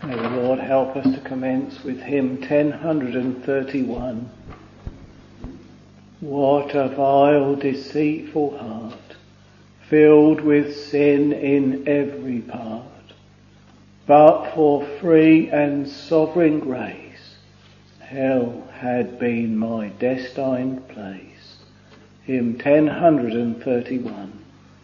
May the Lord help us to commence with hymn 1031. What a vile, deceitful heart, filled with sin in every part. But for free and sovereign grace, hell had been my destined place. Hymn 1031.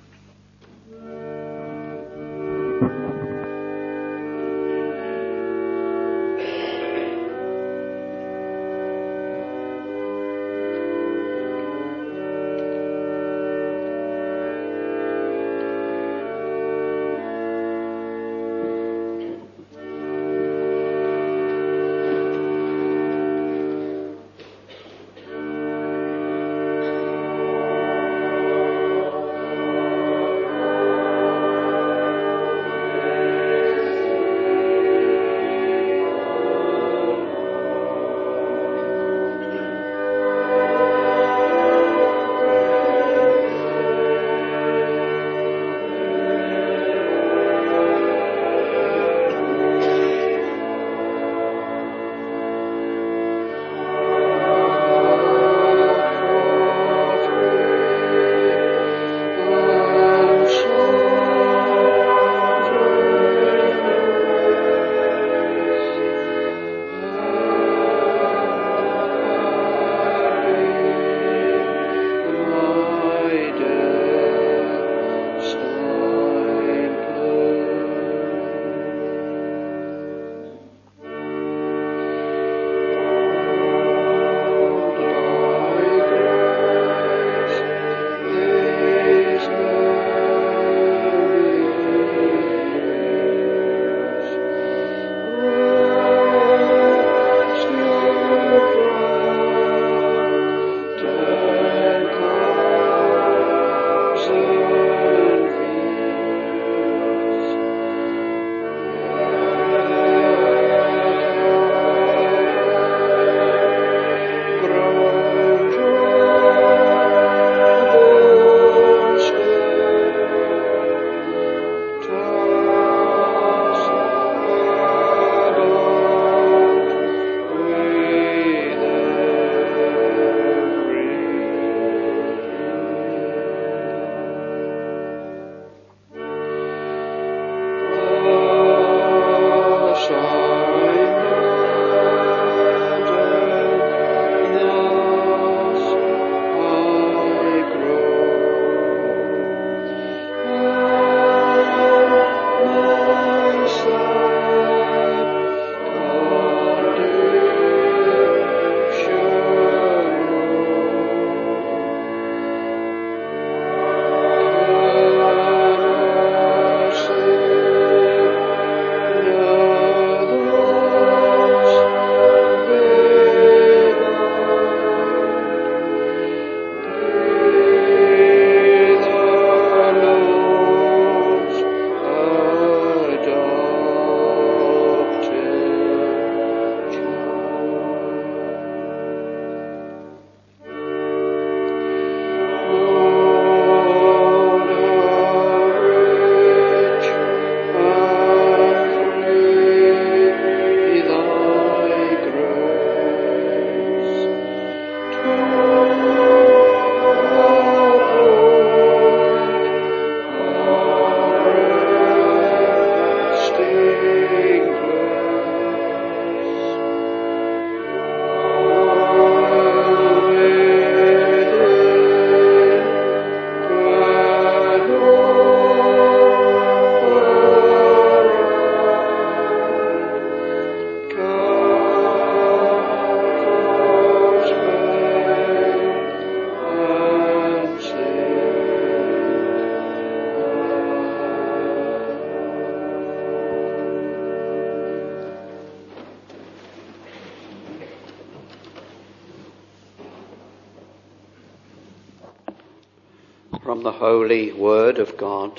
From the holy word of God,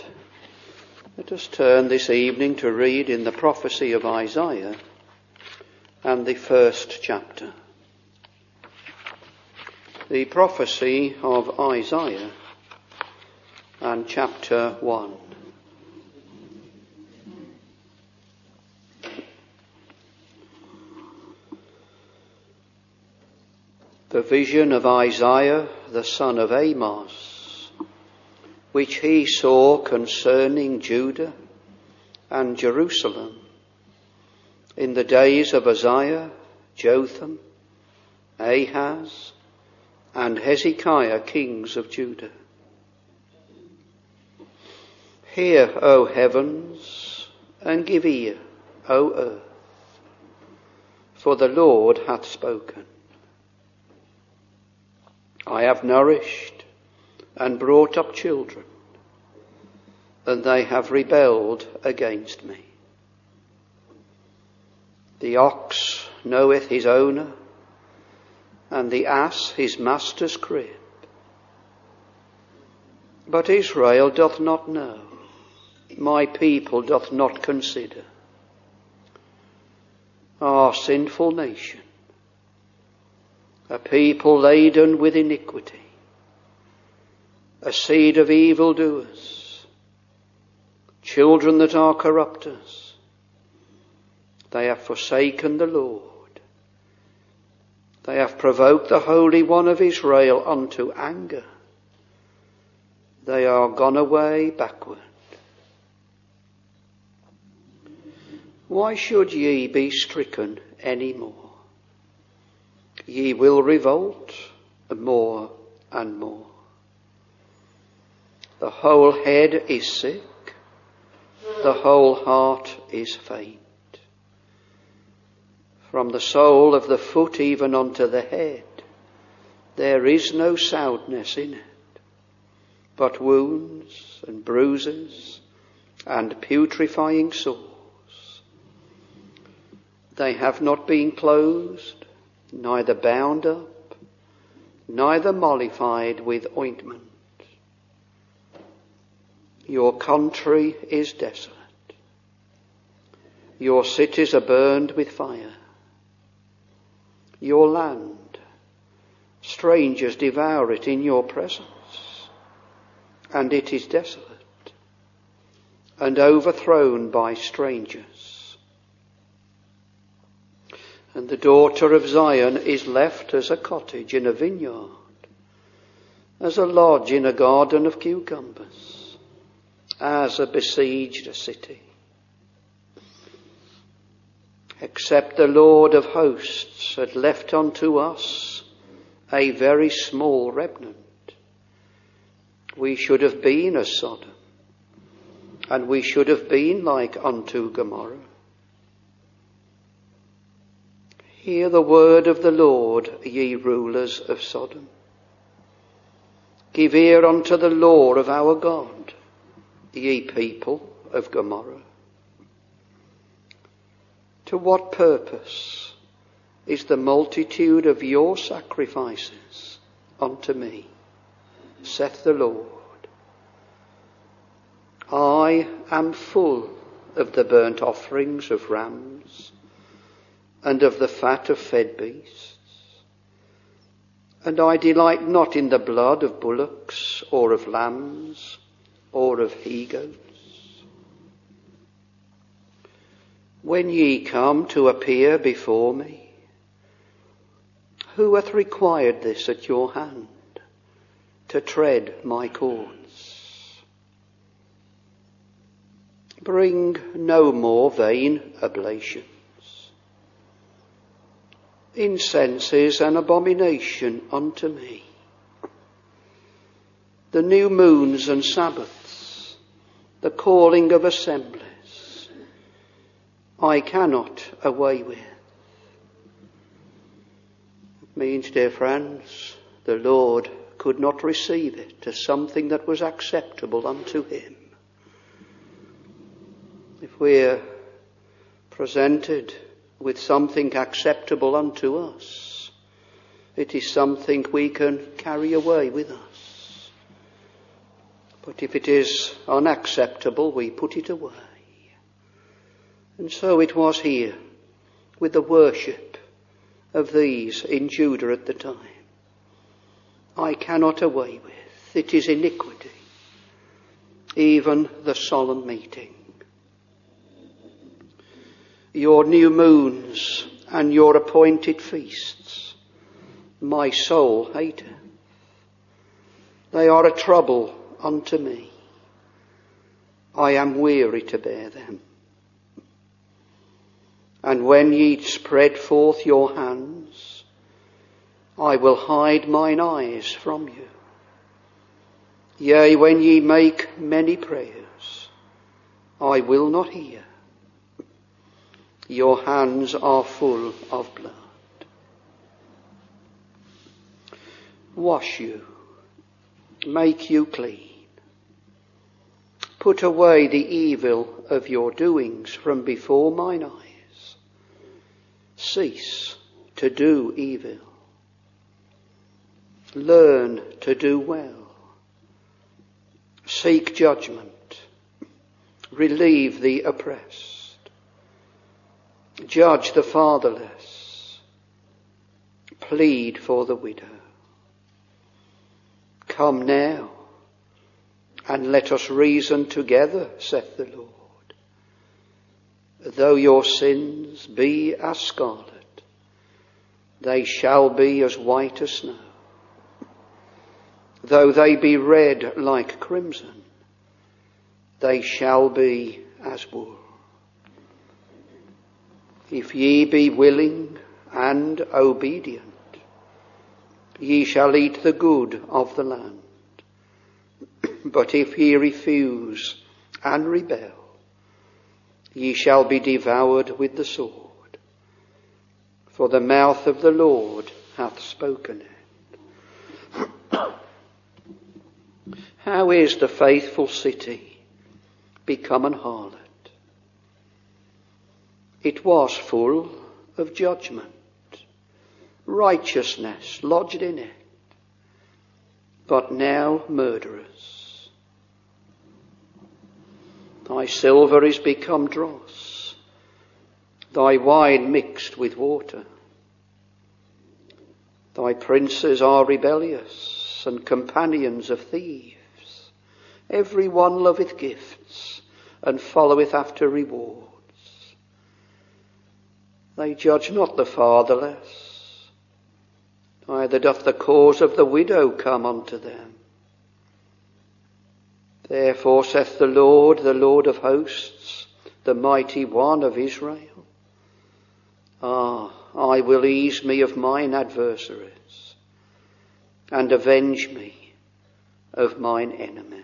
let us turn this evening to read in the prophecy of Isaiah and the first chapter. The prophecy of Isaiah and chapter 1. the vision of Isaiah, the son of Amos, which he saw concerning Judah and Jerusalem in the days of Uzziah, Jotham, Ahaz, and Hezekiah, kings of Judah. Hear, O heavens, and give ear, O earth, for the Lord hath spoken. I have nourished and brought up children, and they have rebelled against me. The ox knoweth his owner, and the ass his master's crib. But Israel doth not know, my people doth not consider. Our sinful nation, a people laden with iniquity, a seed of evildoers, children that are corrupters. They have forsaken the Lord. They have provoked the Holy One of Israel unto anger. They are gone away backward. Why should ye be stricken any more? Ye will revolt more and more. The whole head is sick, the whole heart is faint. From the sole of the foot even unto the head, there is no soundness in it, but wounds and bruises and putrefying sores. They have not been closed, neither bound up, neither mollified with ointment. Your country is desolate. Your cities are burned with fire. Your land, strangers devour it in your presence, and it is desolate and overthrown by strangers. And the daughter of Zion is left as a cottage in a vineyard, as a lodge in a garden of cucumbers, as a besieged city. Except the Lord of hosts had left unto us a very small remnant, we should have been as Sodom, and we should have been like unto Gomorrah. Hear the word of the Lord, ye rulers of Sodom. Give ear unto the law of our God, ye people of Gomorrah. To what purpose is the multitude of your sacrifices unto me, saith the Lord? I am full of the burnt offerings of rams and of the fat of fed beasts, and I delight not in the blood of bullocks or of lambs or of he-goats. When ye come to appear before me, who hath required this at your hand, to tread my courts? Bring no more vain oblations. Incense is an abomination unto me. The new moons and Sabbaths, the calling of assemblies, I cannot away with. It means, dear friends, the Lord could not receive it as something that was acceptable unto him. If we're presented with something acceptable unto us, it is something we can carry away with us. But if it is unacceptable, we put it away. And so it was here with the worship of these in Judah at the time. I cannot away with. It is iniquity. Even the solemn meeting. Your new moons and your appointed feasts my soul hateth. They are a trouble unto me. I am weary to bear them. And when ye spread forth your hands, I will hide mine eyes from you. Yea, when ye make many prayers, I will not hear. Your hands are full of blood. Wash you, make you clean. Put away the evil of your doings from before mine eyes. Cease to do evil. Learn to do well. Seek judgment. Relieve the oppressed. Judge the fatherless. Plead for the widow. Come now, and let us reason together, saith the Lord. Though your sins be as scarlet, they shall be as white as snow. Though they be red like crimson, they shall be as wool. If ye be willing and obedient, ye shall eat the good of the land. But if ye refuse and rebel, ye shall be devoured with the sword. For the mouth of the Lord hath spoken it. How is the faithful city become an harlot? It was full of judgment. Righteousness lodged in it, but now murderers. Thy silver is become dross, thy wine mixed with water. Thy princes are rebellious and companions of thieves. Every one loveth gifts and followeth after rewards. They judge not the fatherless, neither doth the cause of the widow come unto them. Therefore saith the Lord of hosts, the mighty one of Israel, I will ease me of mine adversaries, and avenge me of mine enemies.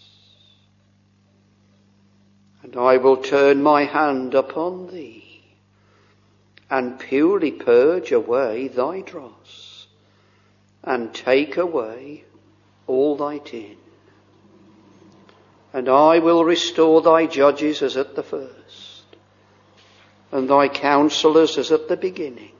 And I will turn my hand upon thee, and purely purge away thy dross, and take away all thy tin. And I will restore thy judges as at the first, and thy counselors as at the beginning.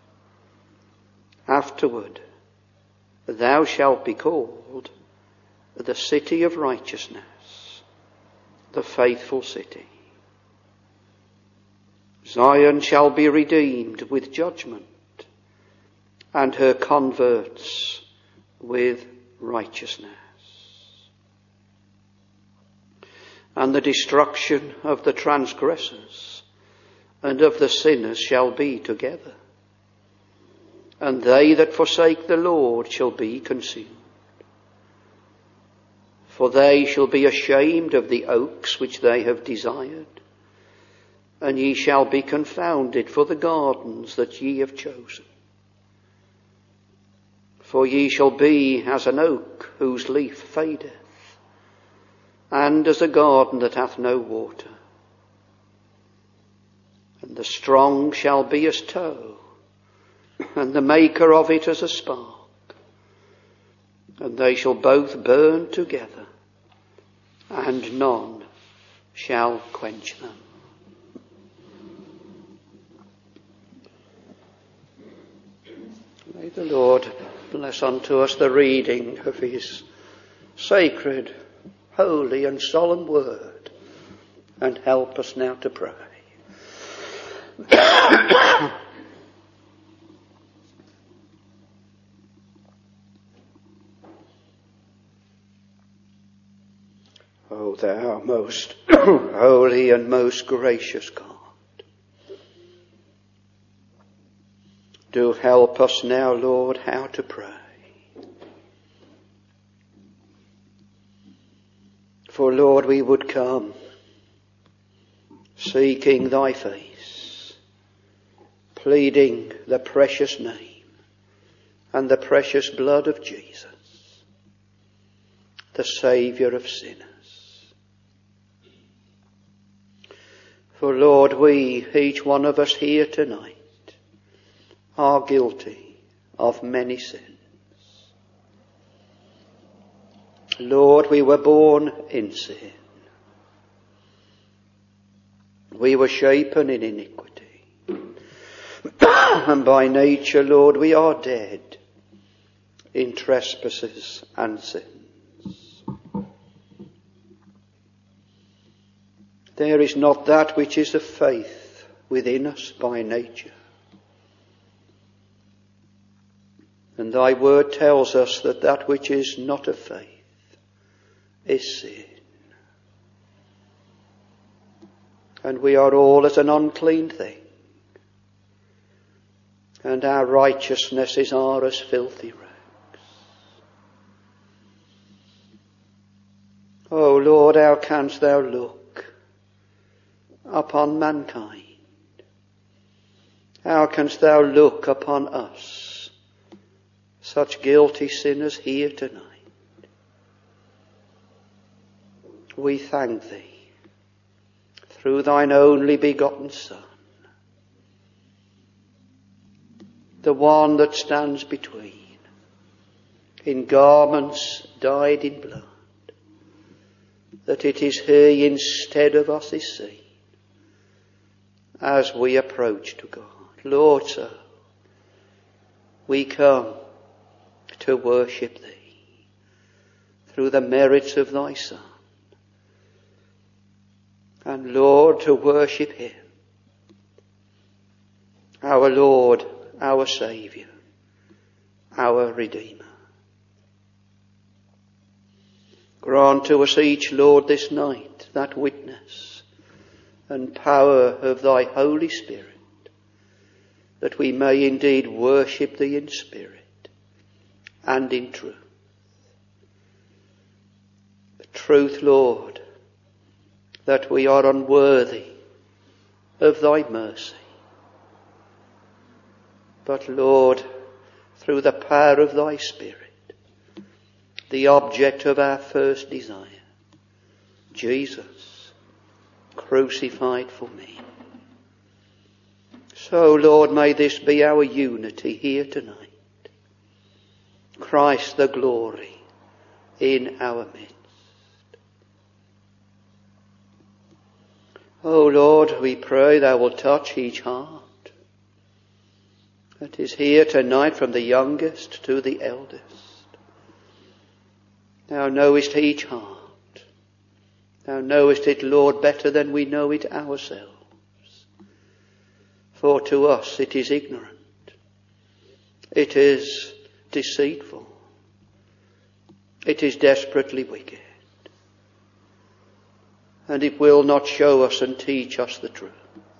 Afterward thou shalt be called the city of righteousness, the faithful city. Zion shall be redeemed with judgment, and her converts with righteousness. And the destruction of the transgressors and of the sinners shall be together, and they that forsake the Lord shall be consumed. For they shall be ashamed of the oaks which they have desired, and ye shall be confounded for the gardens that ye have chosen. For ye shall be as an oak whose leaf fadeth, and as a garden that hath no water. And the strong shall be as tow, and the maker of it as a spark, and they shall both burn together, and none shall quench them. May the Lord bless unto us the reading of his sacred, holy and solemn word, and help us now to pray. O thou most holy and most gracious God, Do help us now, Lord, how to pray. For, Lord, we would come seeking thy face, pleading the precious name and the precious blood of Jesus, the Saviour of sinners. For, Lord, we, each one of us here tonight, are guilty of many sins. Lord, we were born in sin. We were shapen in iniquity. And by nature, Lord, we are dead in trespasses and sins. There is not that which is of faith within us by nature. And thy word tells us that that which is not of faith is sin. And we are all as an unclean thing, and our righteousnesses are as filthy rags. O Lord, how canst thou look upon mankind? How canst thou look upon us, such guilty sinners here tonight? We thank thee through thine only begotten Son, the one that stands between, in garments dyed in blood, that it is he instead of us is seen as we approach to God. Lord, so we come to worship thee through the merits of thy Son. And Lord, to worship him, our Lord, our Saviour, our Redeemer. Grant to us each, Lord, this night that witness and power of thy Holy Spirit, that we may indeed worship thee in spirit and in truth. The truth, Lord, that we are unworthy of thy mercy. But Lord, through the power of thy Spirit, the object of our first desire, Jesus, crucified for me. So, Lord, may this be our unity here tonight. Christ the glory in our midst. O Lord, we pray thou wilt touch each heart that is here tonight, from the youngest to the eldest. Thou knowest each heart. Thou knowest it, Lord, better than we know it ourselves. For to us it is ignorant. It is deceitful. It is desperately wicked. And it will not show us and teach us the truth.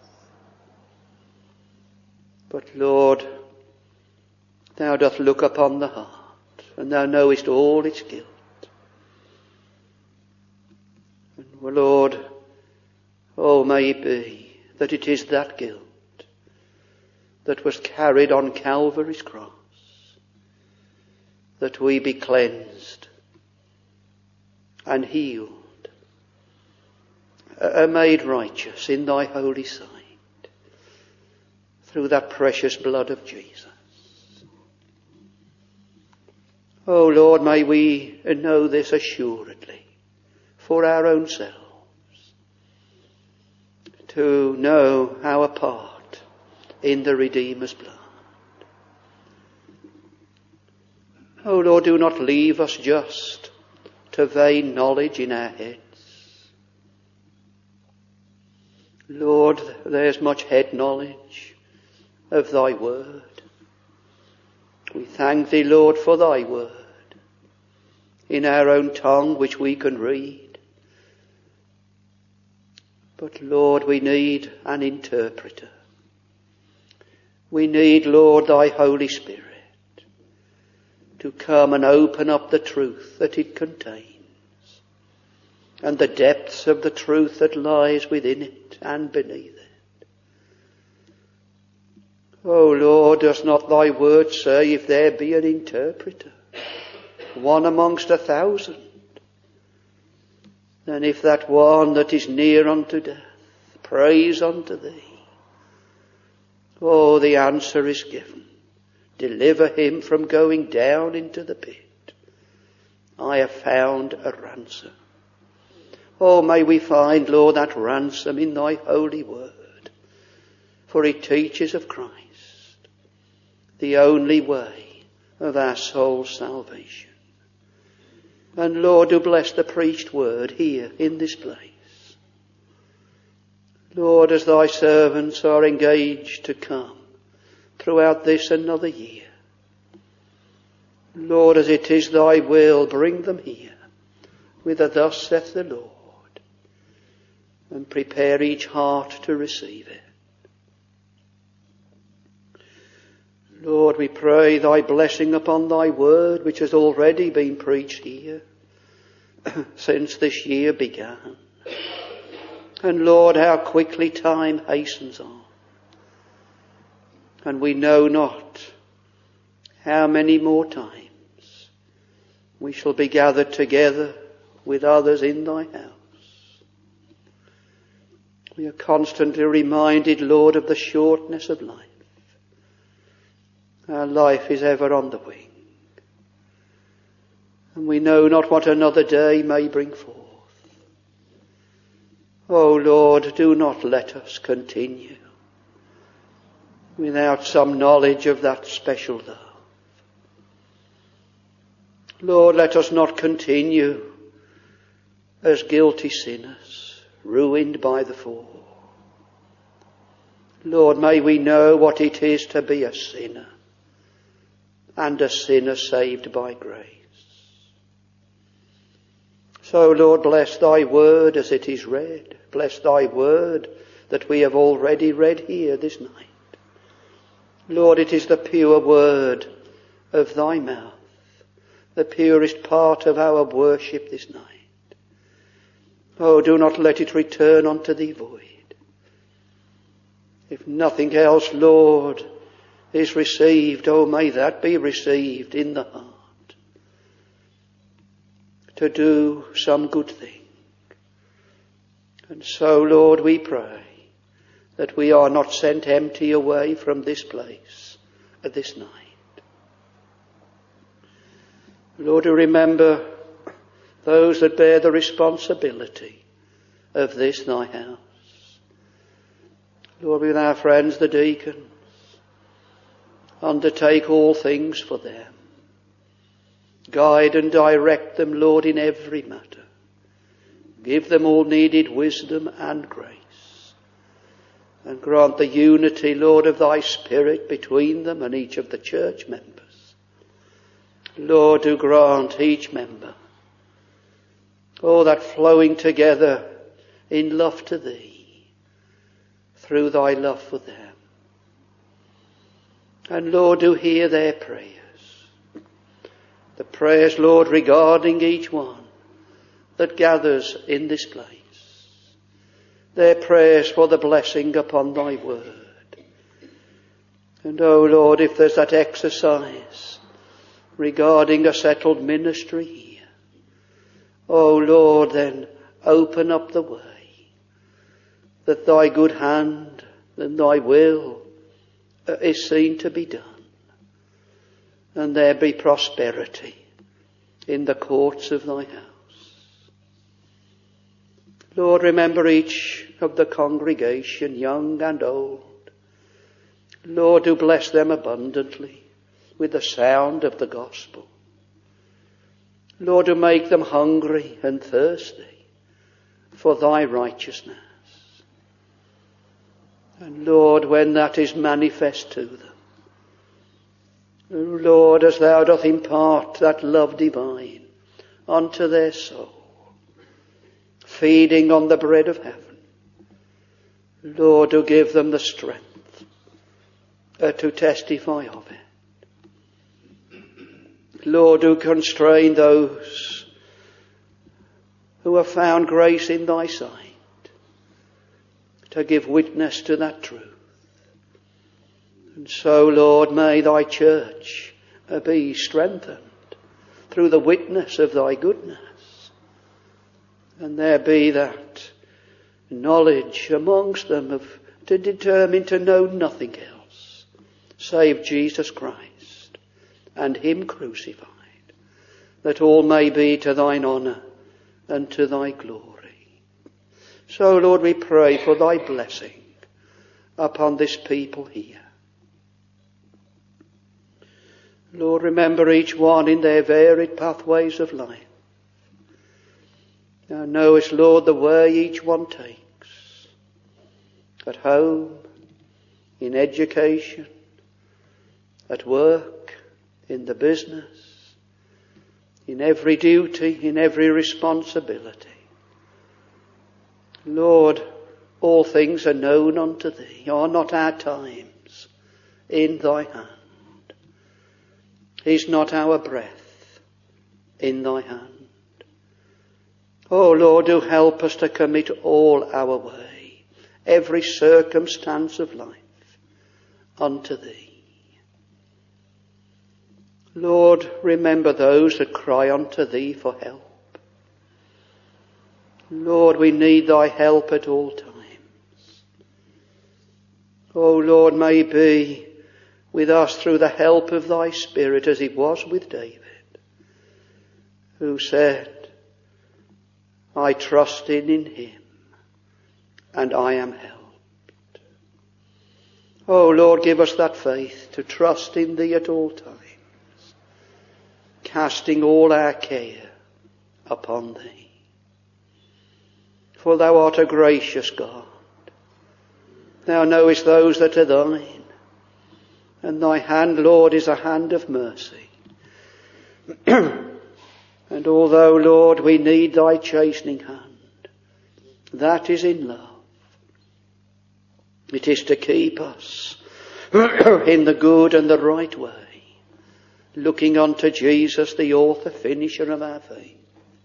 But Lord, thou dost look upon the heart, and thou knowest all its guilt. And Lord, oh, may it be that it is that guilt that was carried on Calvary's cross, that we be cleansed and healed, made righteous in thy holy sight through that precious blood of Jesus. Oh Lord, may we know this assuredly for our own selves, to know our part in the Redeemer's blood. Oh Lord, do not leave us just to vain knowledge in our heads. Lord, there's much head knowledge of thy word. We thank thee, Lord, for thy word in our own tongue which we can read. But Lord, we need an interpreter. We need, Lord, thy Holy Spirit to come and open up the truth that it contains and the depths of the truth that lies within it and beneath it. Oh Lord, does not thy word say, if there be an interpreter, one amongst 1,000, then if that one that is near unto death prays unto thee, oh, the answer is given. Deliver him from going down into the pit. I have found a ransom. Oh, may we find, Lord, that ransom in thy holy word. For it teaches of Christ, the only way of our soul's salvation. And Lord, do bless the preached word here in this place. Lord, as thy servants are engaged to come throughout this another year, Lord, as it is thy will, bring them here with a thus saith the Lord, and prepare each heart to receive it. Lord, we pray thy blessing upon thy word, which has already been preached here since this year began. And Lord, how quickly time hastens on. And we know not how many more times we shall be gathered together with others in thy house. We are constantly reminded, Lord, of the shortness of life. Our life is ever on the wing. And we know not what another day may bring forth. Oh Lord, do not let us continue without some knowledge of that special love. Lord, let us not continue as guilty sinners, ruined by the fall. Lord, may we know what it is to be a sinner, and a sinner saved by grace. So, Lord, bless thy word as it is read. Bless thy word that we have already read here this night. Lord, it is the pure word of thy mouth, the purest part of our worship this night. Oh, do not let it return unto thee void. If nothing else, Lord, is received, oh, may that be received in the heart, to do some good thing. And so, Lord, we pray that we are not sent empty away from this place at this night. Lord, remember those that bear the responsibility of this thy house. Lord, with our friends the deacons, undertake all things for them. Guide and direct them, Lord, in every matter. Give them all needed wisdom and grace. And grant the unity, Lord, of thy Spirit between them and each of the church members. Lord, do grant each member, oh, that flowing together in love to thee through thy love for them. And Lord, do hear their prayers. The prayers, Lord, regarding each one that gathers in this place. Their prayers for the blessing upon thy word. And oh Lord, if there's that exercise regarding a settled ministry here, oh Lord, then open up the way that thy good hand and thy will is seen to be done. And there be prosperity in the courts of thy house. Lord, remember each of the congregation, young and old. Lord, do bless them abundantly with the sound of the gospel. Lord, do make them hungry and thirsty for thy righteousness. And Lord, when that is manifest to them, Lord, as thou doth impart that love divine unto their soul, feeding on the bread of heaven, Lord, do give them the strength to testify of it. Lord, do constrain those who have found grace in thy sight to give witness to that truth. And so, Lord, may thy church be strengthened through the witness of thy goodness. And there be that knowledge amongst them to determine to know nothing else save Jesus Christ and him crucified, that all may be to thine honour and to thy glory. So, Lord, we pray for thy blessing upon this people here. Lord, remember each one in their varied pathways of life. Thou knowest, Lord, the way each one takes. At home, in education, at work, in the business, in every duty, in every responsibility. Lord, all things are known unto thee. Are not our times in thy hand? Is not our breath in thy hand? Oh Lord, do help us to commit all our way, every circumstance of life, unto thee. Lord, remember those that cry unto thee for help. Lord, we need thy help at all times. Oh Lord, may be with us through the help of thy Spirit, as it was with David, who said, I trusted in him, and I am helped. Oh Lord, give us that faith to trust in thee at all times, casting all our care upon thee. For thou art a gracious God. Thou knowest those that are thine. And thy hand, Lord, is a hand of mercy. And although, Lord, we need thy chastening hand, that is in love. It is to keep us in the good and the right way, looking unto Jesus, the author, finisher of our faith.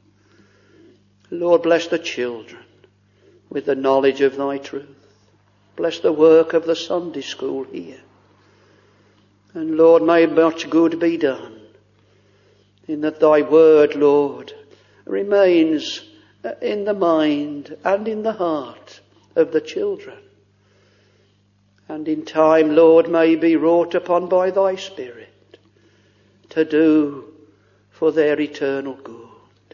Lord, bless the children with the knowledge of thy truth. Bless the work of the Sunday school here. And Lord, may much good be done, in that thy word, Lord, remains in the mind and in the heart of the children. And in time, Lord, may be wrought upon by thy Spirit to do for their eternal good.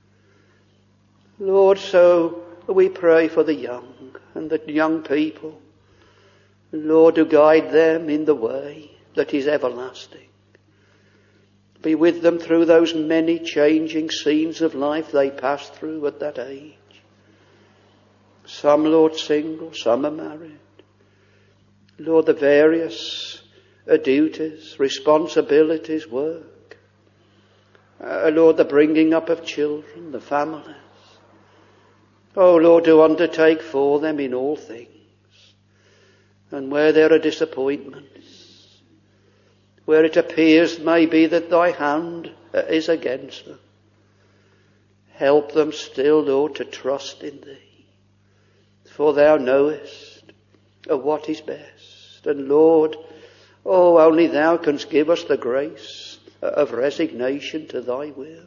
Lord, so we pray for the young and the young people. Lord, to guide them in the way that is everlasting. Be with them through those many changing scenes of life they pass through at that age. Some, Lord, single, some are married. Lord, the various duties, responsibilities, work. Lord, the bringing up of children, the families. Oh, Lord, do undertake for them in all things. And where there are disappointments, where it appears maybe that thy hand is against them, help them still, Lord, to trust in thee. For thou knowest what is best. And Lord, oh, only thou canst give us the grace of resignation to thy will.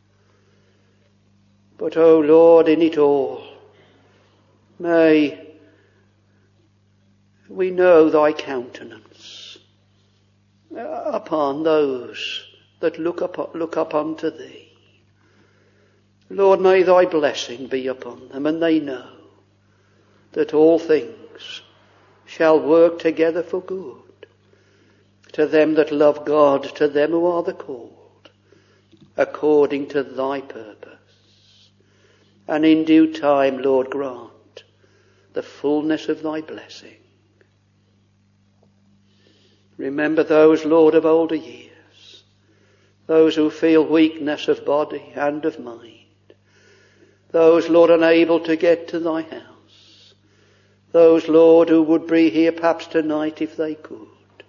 But, oh Lord, in it all, may we know thy countenance upon those that look up unto thee. Lord, may thy blessing be upon them, and they know that all things shall work together for good to them that love God, to them who are the called, according to thy purpose. And in due time, Lord, grant the fullness of thy blessing. Remember those, Lord, of older years, those who feel weakness of body and of mind, those, Lord, unable to get to thy house, those, Lord, who would be here perhaps tonight if they could.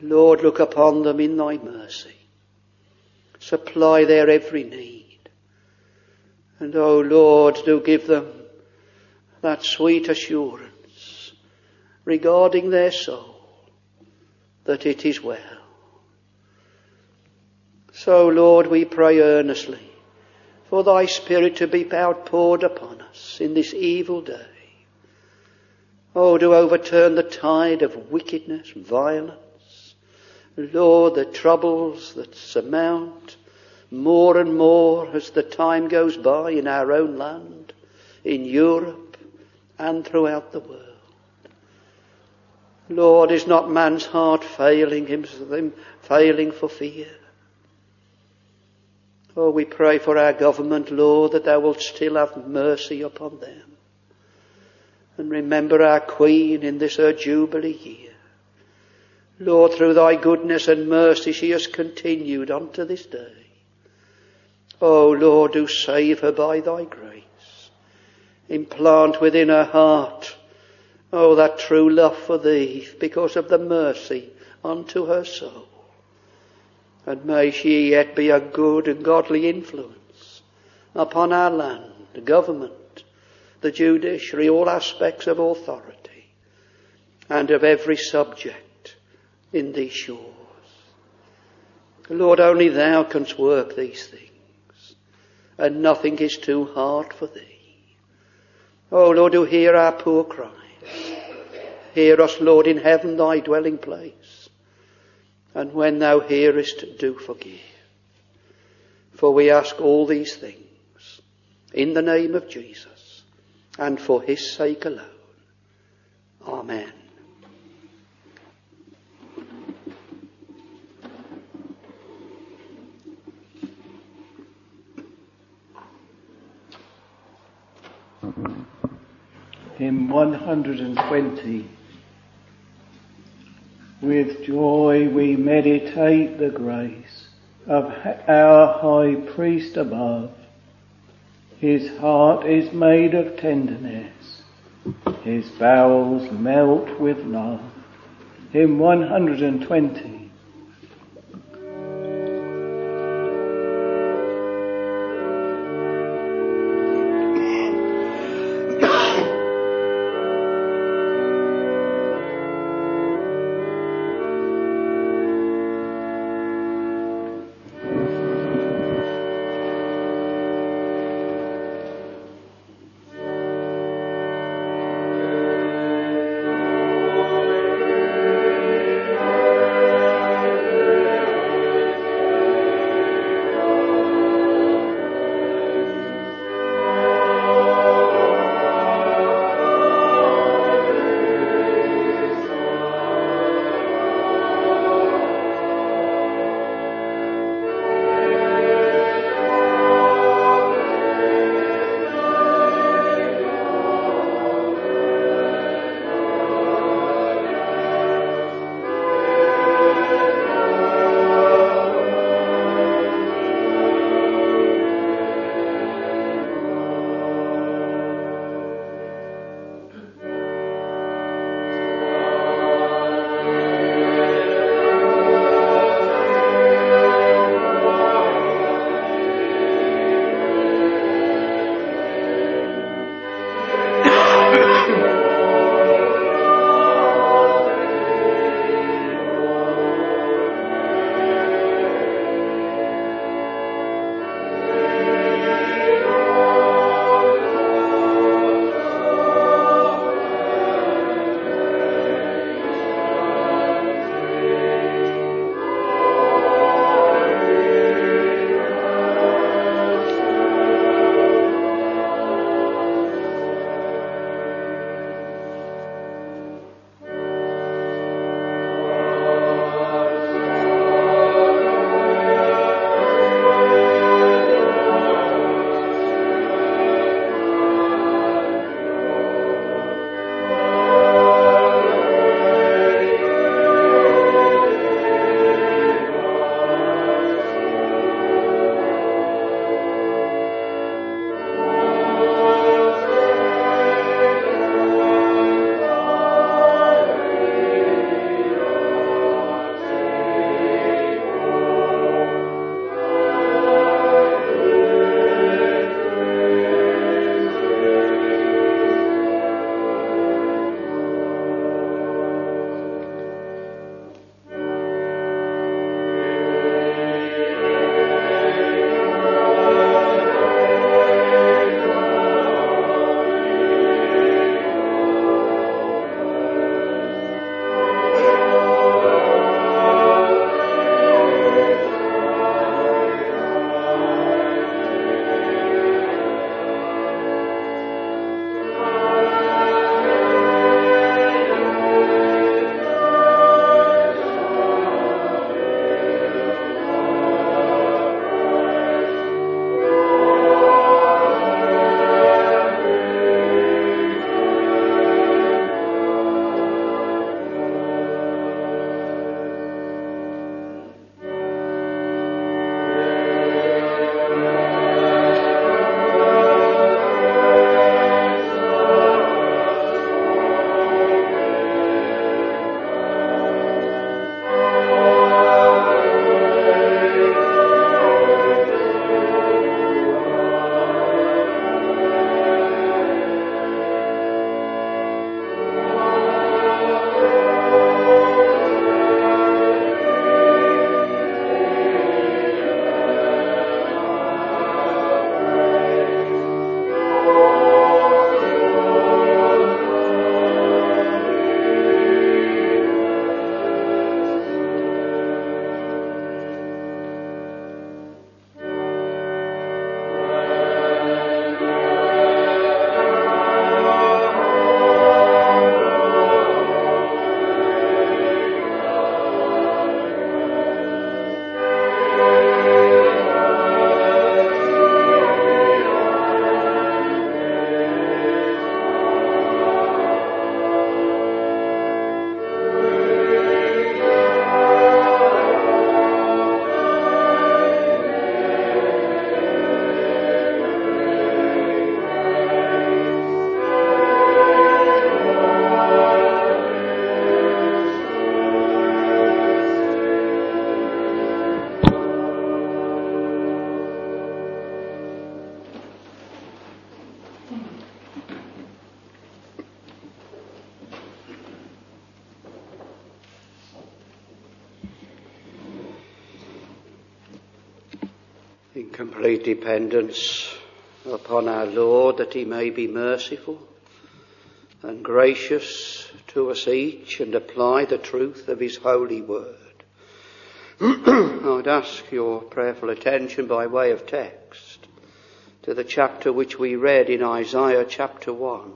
Lord, look upon them in thy mercy. Supply their every need. And, O Lord, do give them that sweet assurance regarding their soul that it is well. So, Lord, we pray earnestly for thy Spirit to be outpoured upon us in this evil day. Oh, to overturn the tide of wickedness, violence. Lord, the troubles that surmount more and more as the time goes by in our own land, in Europe and throughout the world. Lord, is not man's heart failing him for fear? Oh, we pray for our government, Lord, that thou wilt still have mercy upon them. And remember our Queen in this her Jubilee year. Lord, through thy goodness and mercy she has continued unto this day. Oh, Lord, do save her by thy grace. Implant within her heart, oh, that true love for thee because of the mercy unto her soul. And may she yet be a good and godly influence upon our land, the government, the judiciary, all aspects of authority, and of every subject in these shores. Lord, only thou canst work these things, and nothing is too hard for thee. Oh, Lord, do hear our poor cries. Hear us, Lord, in heaven, thy dwelling place. And when thou hearest, do forgive. For we ask all these things in the name of Jesus and for his sake alone. Amen. Hymn 120. With joy we meditate the grace of our high priest above. His heart is made of tenderness, his bowels melt with love. Hymn 120. Complete dependence upon our Lord, that he may be merciful and gracious to us each and apply the truth of his holy word. I would ask your prayerful attention by way of text to the chapter which we read in Isaiah chapter 1,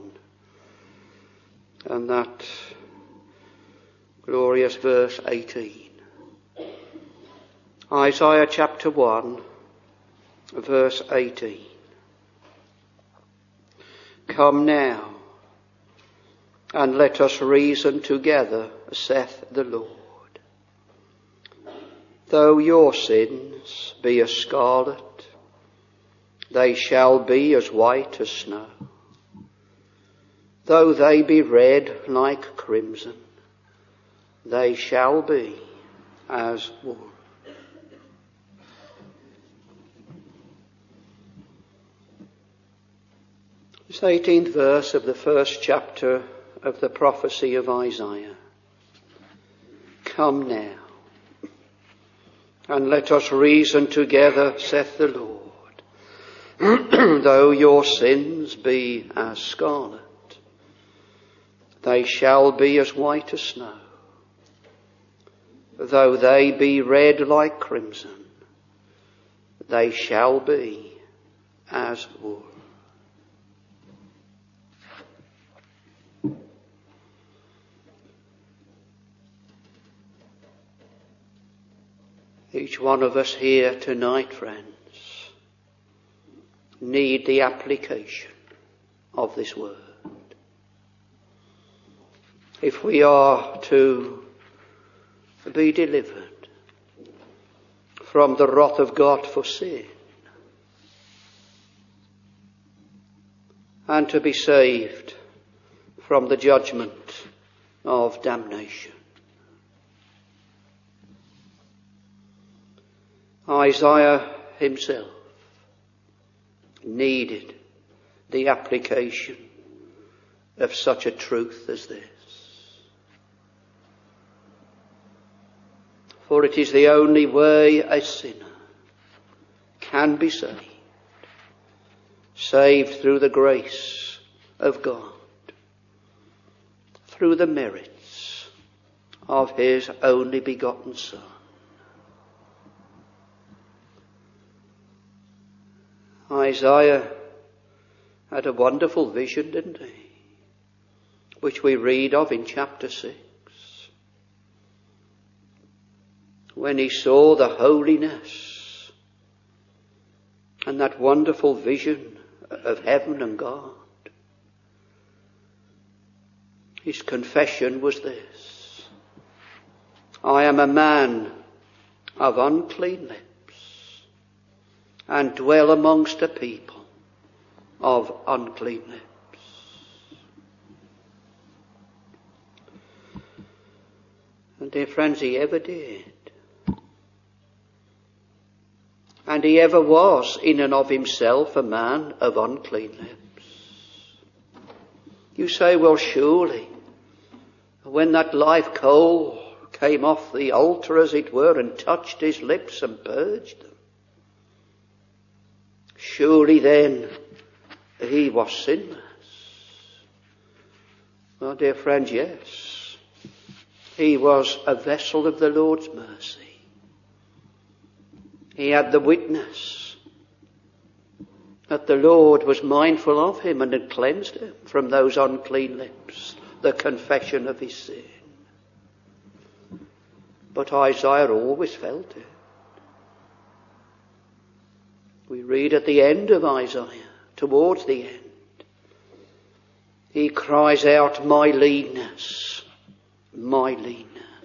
and that glorious verse 18. Isaiah chapter 1, verse 18. Come now, and let us reason together, saith the Lord. Though your sins be as scarlet, they shall be as white as snow. Though they be red like crimson, they shall be as wool. This 18th verse of the first chapter of the prophecy of Isaiah. Come now, and let us reason together, saith the Lord. Though your sins be as scarlet, they shall be as white as snow. Though they be red like crimson, they shall be as wool. Each one of us here tonight, friends, need the application of this word. If we are to be delivered from the wrath of God for sin, and to be saved from the judgment of damnation. Isaiah himself needed the application of such a truth as this. For it is the only way a sinner can be saved through the grace of God, through the merits of his only begotten Son. Isaiah had a wonderful vision, didn't he? Which we read of in chapter 6. When he saw the holiness and that wonderful vision of heaven and God, his confession was this: I am a man of unclean lips, and dwell amongst a people of unclean lips. And dear friends, he ever did. And he ever was in and of himself a man of unclean lips. You say, well, surely, when that live coal came off the altar, as it were, and touched his lips and purged them, surely then he was sinless. Well, dear friends, yes. He was a vessel of the Lord's mercy. He had the witness that the Lord was mindful of him and had cleansed him from those unclean lips, the confession of his sin. But Isaiah always felt it. We read at the end of Isaiah, towards the end, he cries out, my leanness, my leanness.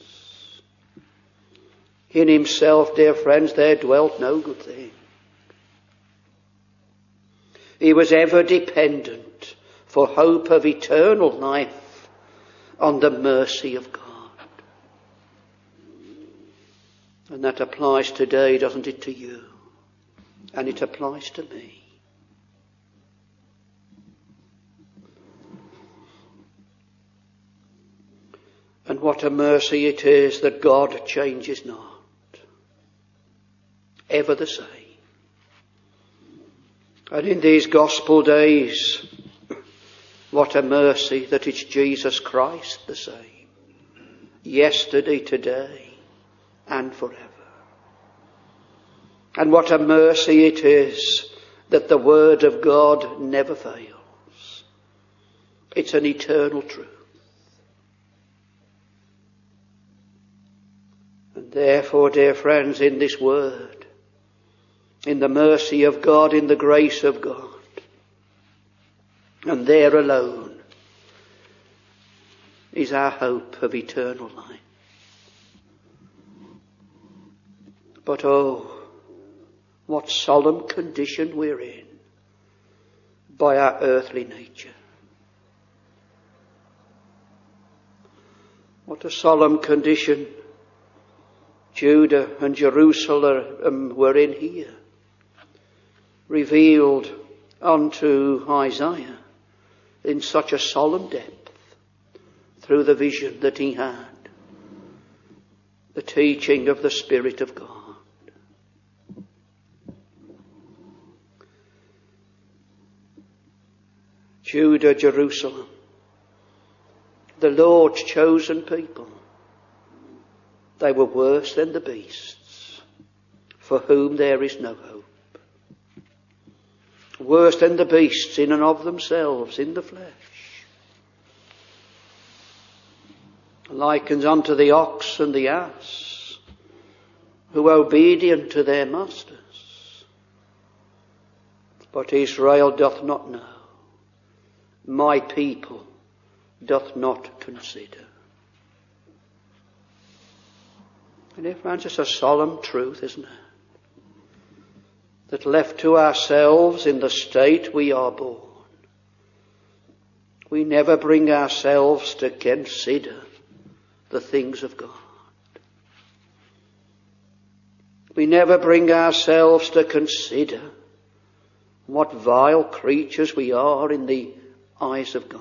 In himself, dear friends, there dwelt no good thing. He was ever dependent for hope of eternal life on the mercy of God. And that applies today, doesn't it, to you? And it applies to me. And what a mercy it is that God changes not. Ever the same. And in these gospel days, what a mercy that it's Jesus Christ the same, yesterday, today, and forever. And what a mercy it is that the Word of God never fails. It's an eternal truth. And therefore, dear friends, in this Word, in the mercy of God, in the grace of God, and there alone is our hope of eternal life. But oh, what solemn condition we're in by our earthly nature. What a solemn condition Judah and Jerusalem were in here, revealed unto Isaiah in such a solemn depth through the vision that he had, the teaching of the Spirit of God. Judah, Jerusalem, the Lord's chosen people, they were worse than the beasts, for whom there is no hope. Worse than the beasts in and of themselves, in the flesh. Likened unto the ox and the ass, who are obedient to their masters. But Israel doth not know. My people doth not consider. And dear friends, it's a solemn truth, isn't it? That left to ourselves in the state we are born, we never bring ourselves to consider the things of God. We never bring ourselves to consider what vile creatures we are in the eyes of God.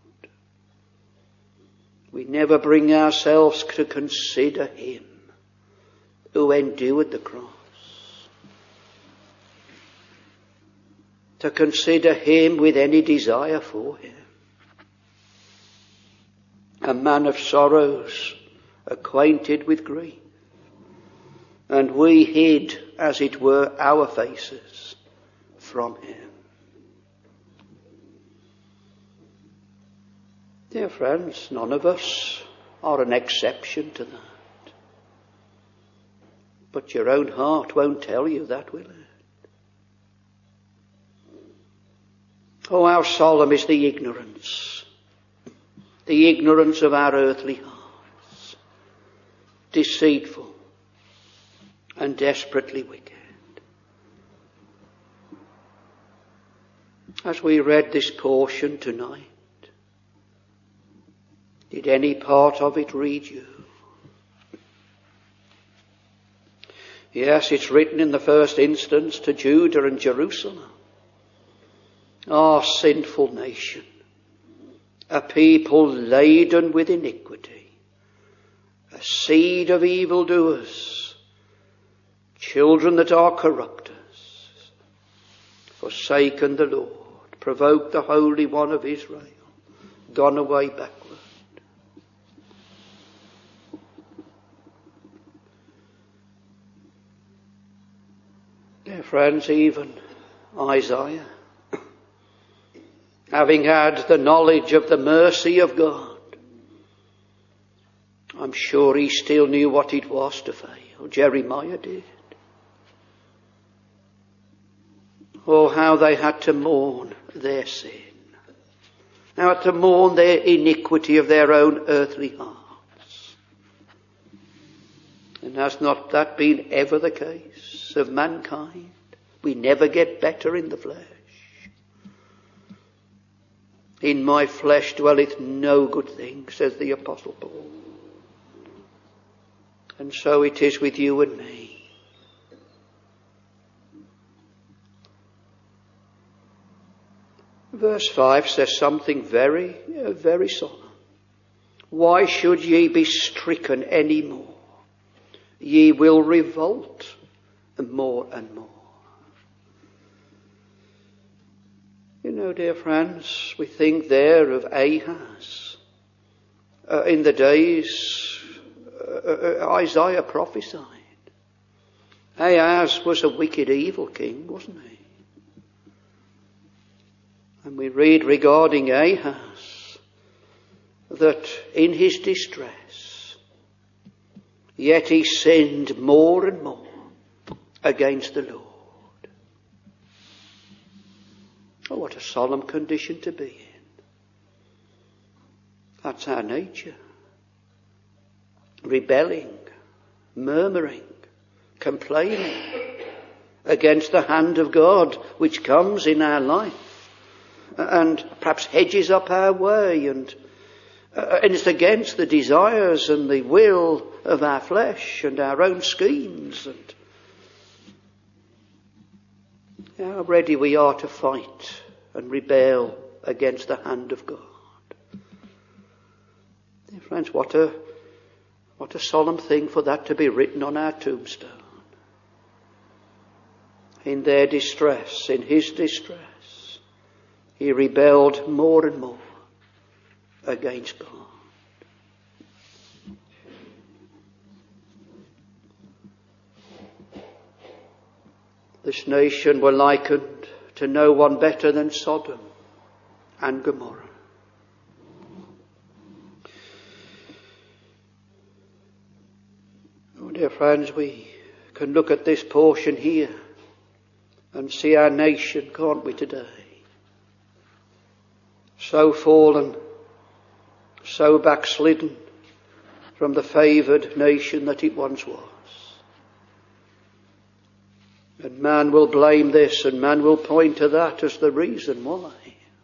We never bring ourselves to consider Him who endured the cross. To consider Him with any desire for Him. A man of sorrows, acquainted with grief. And we hid, as it were, our faces from Him. Dear friends, none of us are an exception to that. But your own heart won't tell you that, will it? Oh, how solemn is the ignorance of our earthly hearts, deceitful and desperately wicked. As we read this portion tonight, did any part of it read you? Yes, it's written in the first instance to Judah and Jerusalem. Our sinful nation, a people laden with iniquity, a seed of evildoers, children that are corrupters, forsaken the Lord, provoked the Holy One of Israel, gone away backward. Dear friends, even Isaiah, having had the knowledge of the mercy of God, I'm sure he still knew what it was to fail. Jeremiah did. Oh, how they had to mourn their sin. How to mourn their iniquity of their own earthly hearts. And has not that been ever the case of mankind? We never get better in the flesh. In my flesh dwelleth no good thing, says the Apostle Paul. And so it is with you and me. Verse 5 says something very, very solemn. Why should ye be stricken any more? Ye will revolt more and more. Dear friends, we think there of Ahaz. In the days Isaiah prophesied. Ahaz was a wicked, evil king, wasn't he? And we read regarding Ahaz that in his distress, yet he sinned more and more against the Lord. Oh, what a solemn condition to be in. That's our nature. Rebelling, murmuring, complaining against the hand of God which comes in our life and perhaps hedges up our way and it's against the desires and the will of our flesh and our own schemes, and how ready we are to fight and rebel against the hand of God. Dear friends, what a solemn thing for that to be written on our tombstone. In their distress, in his distress, he rebelled more and more against God. This nation were likened to no one better than Sodom and Gomorrah. Oh, dear friends, we can look at this portion here and see our nation, can't we, today? So fallen, so backslidden from the favoured nation that it once was. And man will blame this and man will point to that as the reason why.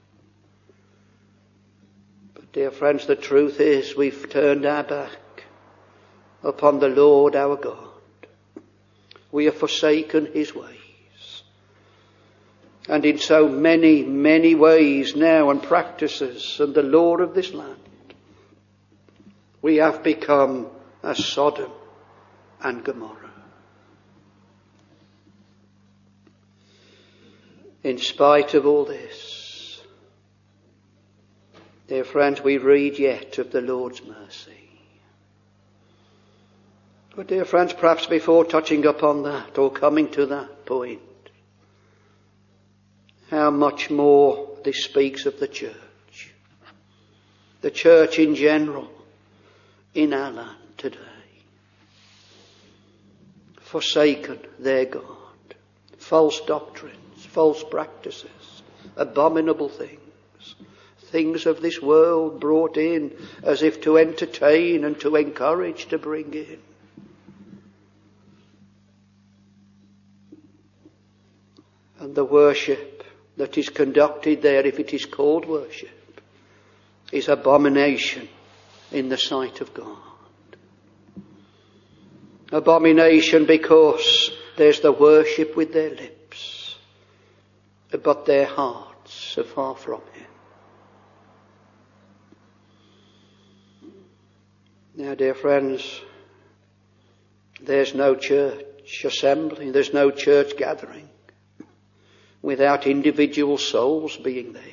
But dear friends, the truth is we've turned our back upon the Lord our God. We have forsaken his ways. And in so many, many ways now and practices and the law of this land, we have become as Sodom and Gomorrah. In spite of all this, dear friends, we read yet of the Lord's mercy. But dear friends, perhaps before touching upon that or coming to that point, how much more this speaks of the church in general, in our land today. Forsaken their God, false doctrines, false practices, abominable things of this world brought in as if to entertain and to encourage, to bring in. And the worship that is conducted there, if it is called worship, is abomination in the sight of God. Abomination because there's the worship with their lips, but their hearts are far from him. Now, dear friends, there's no church assembly, there's no church gathering without individual souls being there.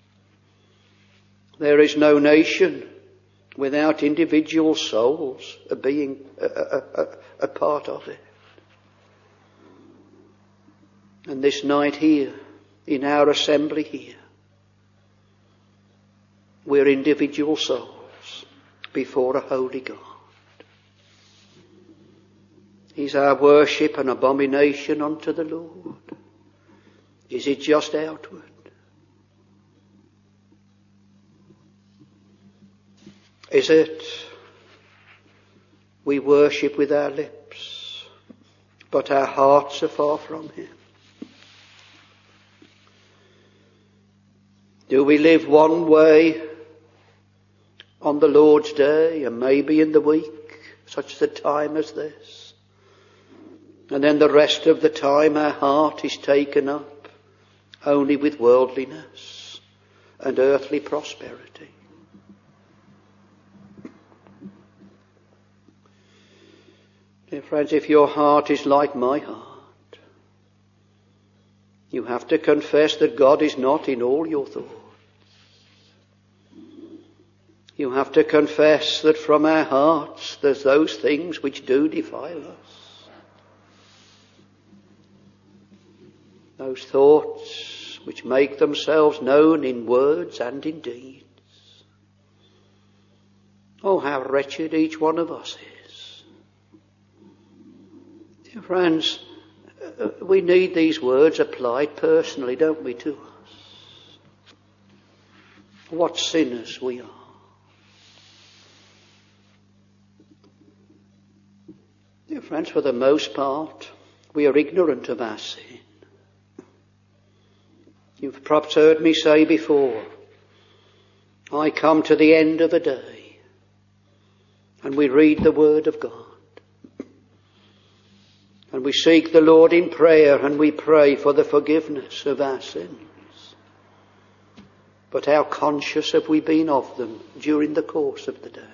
There is no nation without individual souls being a part of it. And this night here, in our assembly here, we're individual souls before a holy God. Is our worship an abomination unto the Lord? Is it just outward? Is it we worship with our lips, but our hearts are far from him? Do we live one way on the Lord's day and maybe in the week, such a time as this? And then the rest of the time our heart is taken up only with worldliness and earthly prosperity. Dear friends, if your heart is like my heart, You have to confess that God is not in all your thoughts. You have to confess that from our hearts there's those things which do defile us. Those thoughts which make themselves known in words and in deeds. Oh, how wretched each one of us is. Dear friends, we need these words applied personally, don't we, to us? What sinners we are. Dear friends, for the most part, we are ignorant of our sin. You've perhaps heard me say before, I come to the end of a day and we read the Word of God. And we seek the Lord in prayer and we pray for the forgiveness of our sins. But how conscious have we been of them during the course of the day?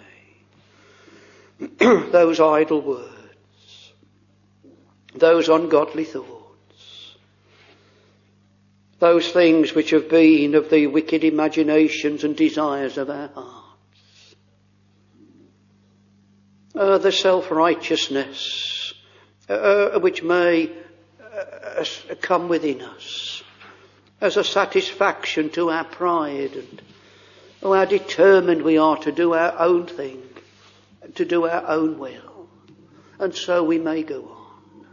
Those idle words. Those ungodly thoughts. Those things which have been of the wicked imaginations and desires of our hearts. The self-righteousness which may come within us as a satisfaction to our pride and how determined we are to do our own thing, to do our own will. And so we may go on.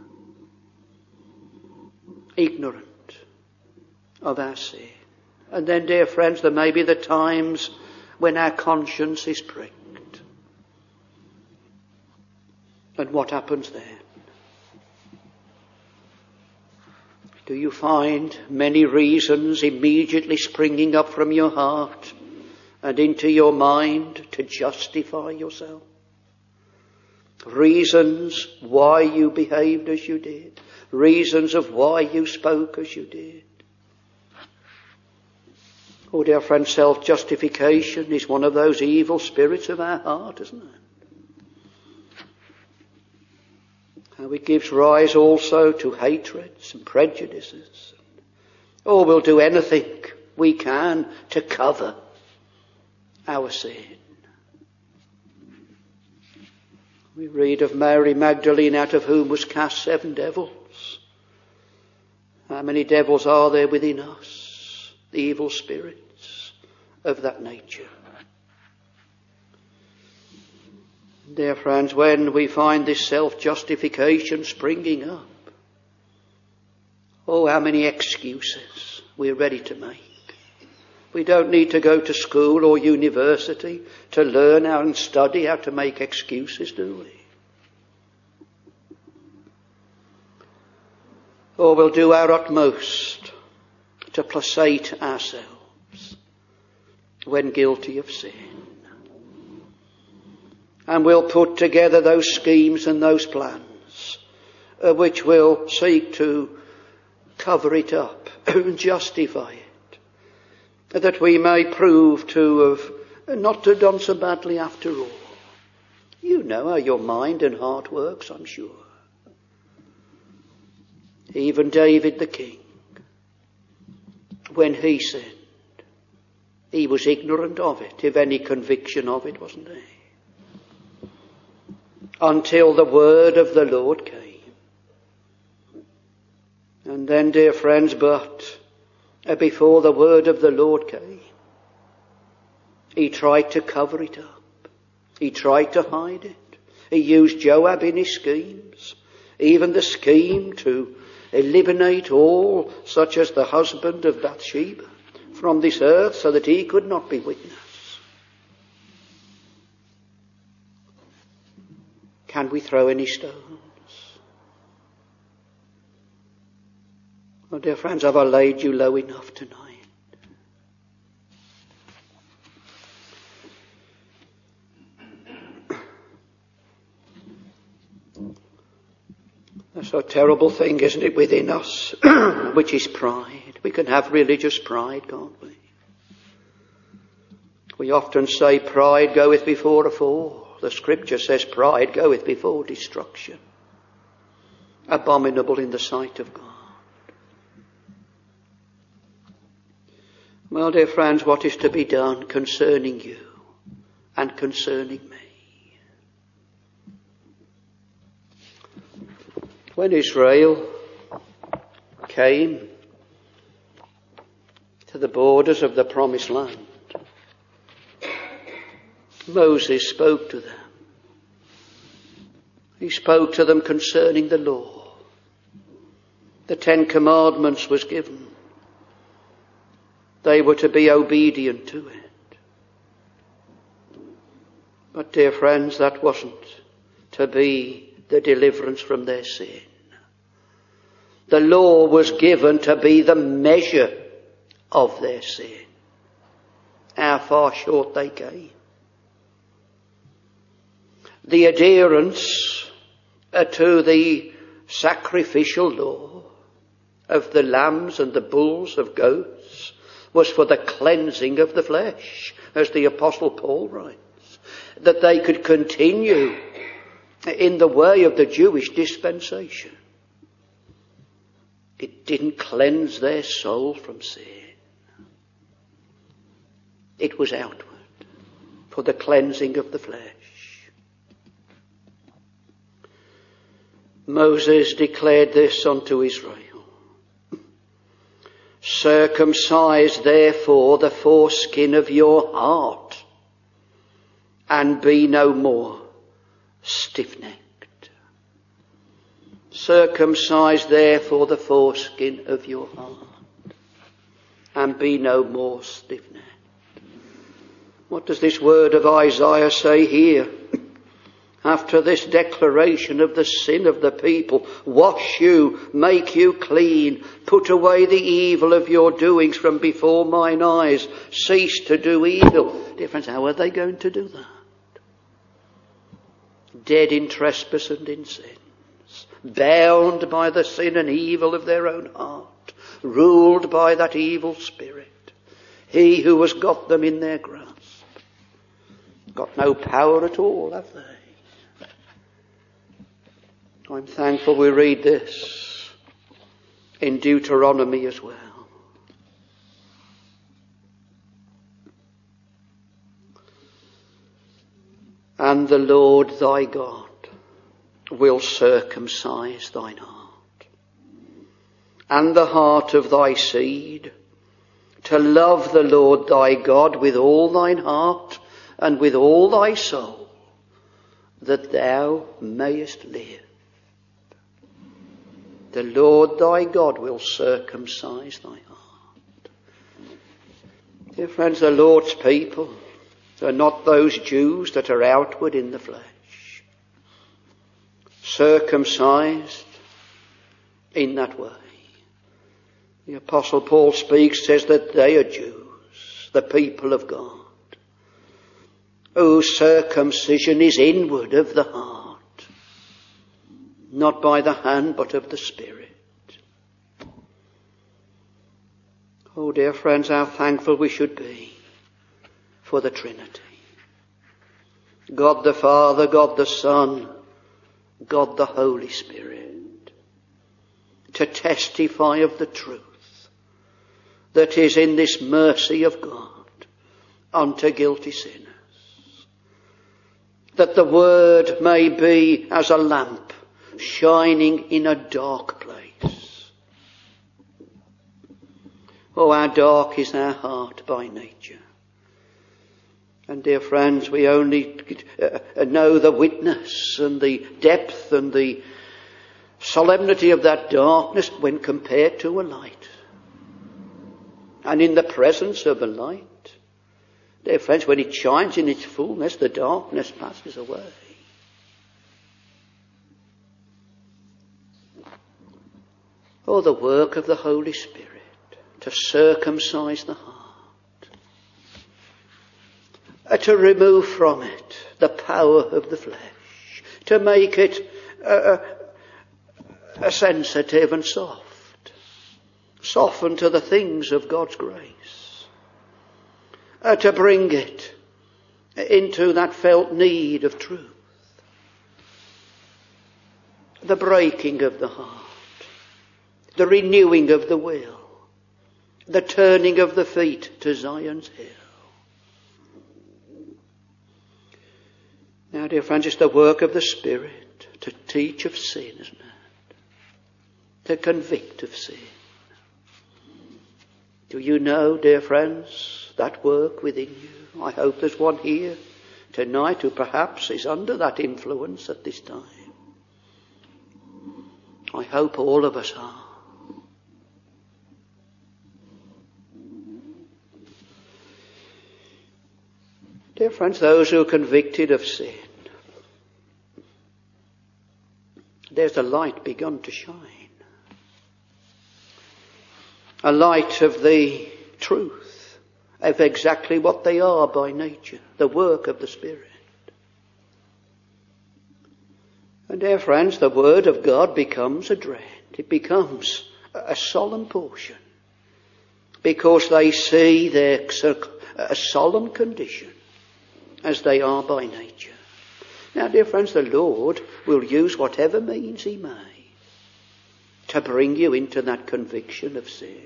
Ignorant of our sin. And then, dear friends, there may be the times when our conscience is pricked. And what happens then? Do you find many reasons immediately springing up from your heart and into your mind to justify yourself? Reasons why you behaved as you did. Reasons of why you spoke as you did. Oh, dear friend, self-justification is one of those evil spirits of our heart, isn't it? How it gives rise also to hatreds and prejudices. Oh, we'll do anything we can to cover our sin. We read of Mary Magdalene, out of whom was cast 7 devils. How many devils are there within us? The evil spirits of that nature. Dear friends, when we find this self-justification springing up, oh, how many excuses we're ready to make. We don't need to go to school or university to learn how and study how to make excuses, do we? Or we'll do our utmost to placate ourselves when guilty of sin. And we'll put together those schemes and those plans which will seek to cover it up and justify it, that we may prove to have not to have done so badly after all. You know how your mind and heart works, I'm sure. Even David the king, when he sinned, he was ignorant of it, if any conviction of it, wasn't he? Until the word of the Lord came. And then, dear friends, but before the word of the Lord came, he tried to cover it up. He tried to hide it. He used Joab in his schemes, even the scheme to eliminate all such as the husband of Bathsheba from this earth so that he could not be witness. Can we throw any stones? Oh, dear friends, have I laid you low enough tonight? That's a terrible thing, isn't it, within us, which is pride. We can have religious pride, can't we? We often say pride goeth before a fall. The scripture says pride goeth before destruction. Abominable in the sight of God. Well, dear friends, what is to be done concerning you and concerning me? When Israel came to the borders of the promised land, Moses spoke to them. He spoke to them concerning the law. The 10 Commandments was given. They were to be obedient to it. But dear friends, that wasn't to be the deliverance from their sin. The law was given to be the measure of their sin. How far short they came. The adherence to the sacrificial law of the lambs and the bulls of goats was for the cleansing of the flesh, as the Apostle Paul writes, that they could continue in the way of the Jewish dispensation. It didn't cleanse their soul from sin. It was outward, for the cleansing of the flesh. Moses declared this unto Israel. Circumcise therefore the foreskin of your heart, and be no more stiff-necked. Circumcise therefore the foreskin of your heart, and be no more stiff-necked. What does this word of Isaiah say here? After this declaration of the sin of the people, wash you, make you clean, put away the evil of your doings from before mine eyes, cease to do evil. Dear friends, how are they going to do that? Dead in trespass and in sins, bound by the sin and evil of their own heart, ruled by that evil spirit, he who has got them in their grasp. Got no power at all, have they? I'm thankful we read this in Deuteronomy as well. And the Lord thy God will circumcise thine heart and the heart of thy seed, to love the Lord thy God with all thine heart and with all thy soul, that thou mayest live. The Lord thy God will circumcise thy heart. Dear friends, the Lord's people are not those Jews that are outward in the flesh, circumcised in that way. The Apostle Paul speaks, says that they are Jews, the people of God, whose circumcision is inward of the heart, not by the hand, but of the Spirit. Oh, dear friends, how thankful we should be for the Trinity. God the Father, God the Son, God the Holy Spirit, to testify of the truth that is in this mercy of God unto guilty sinners. That the Word may be as a lamp shining in a dark place. Oh, how dark is our heart by nature. And dear friends, we only know the witness and the depth and the solemnity of that darkness when compared to a light. And in the presence of a light, dear friends, when it shines in its fullness, the darkness passes away. Oh, the work of the Holy Spirit to circumcise the heart, to remove from it the power of the flesh, to make it sensitive and soft, soften to the things of God's grace, to bring it into that felt need of truth, the breaking of the heart, the renewing of the will, the turning of the feet to Zion's hill. Now, dear friends, it's the work of the Spirit to teach of sin, isn't it? To convict of sin. Do you know, dear friends, that work within you? I hope there's one here tonight who perhaps is under that influence at this time. I hope all of us are. Dear friends, those who are convicted of sin, there's a light begun to shine. A light of the truth, of exactly what they are by nature, the work of the Spirit. And dear friends, the Word of God becomes a dread. It becomes a solemn portion. Because they see their solemn condition as they are by nature. Now, dear friends, the Lord will use whatever means he may to bring you into that conviction of sin.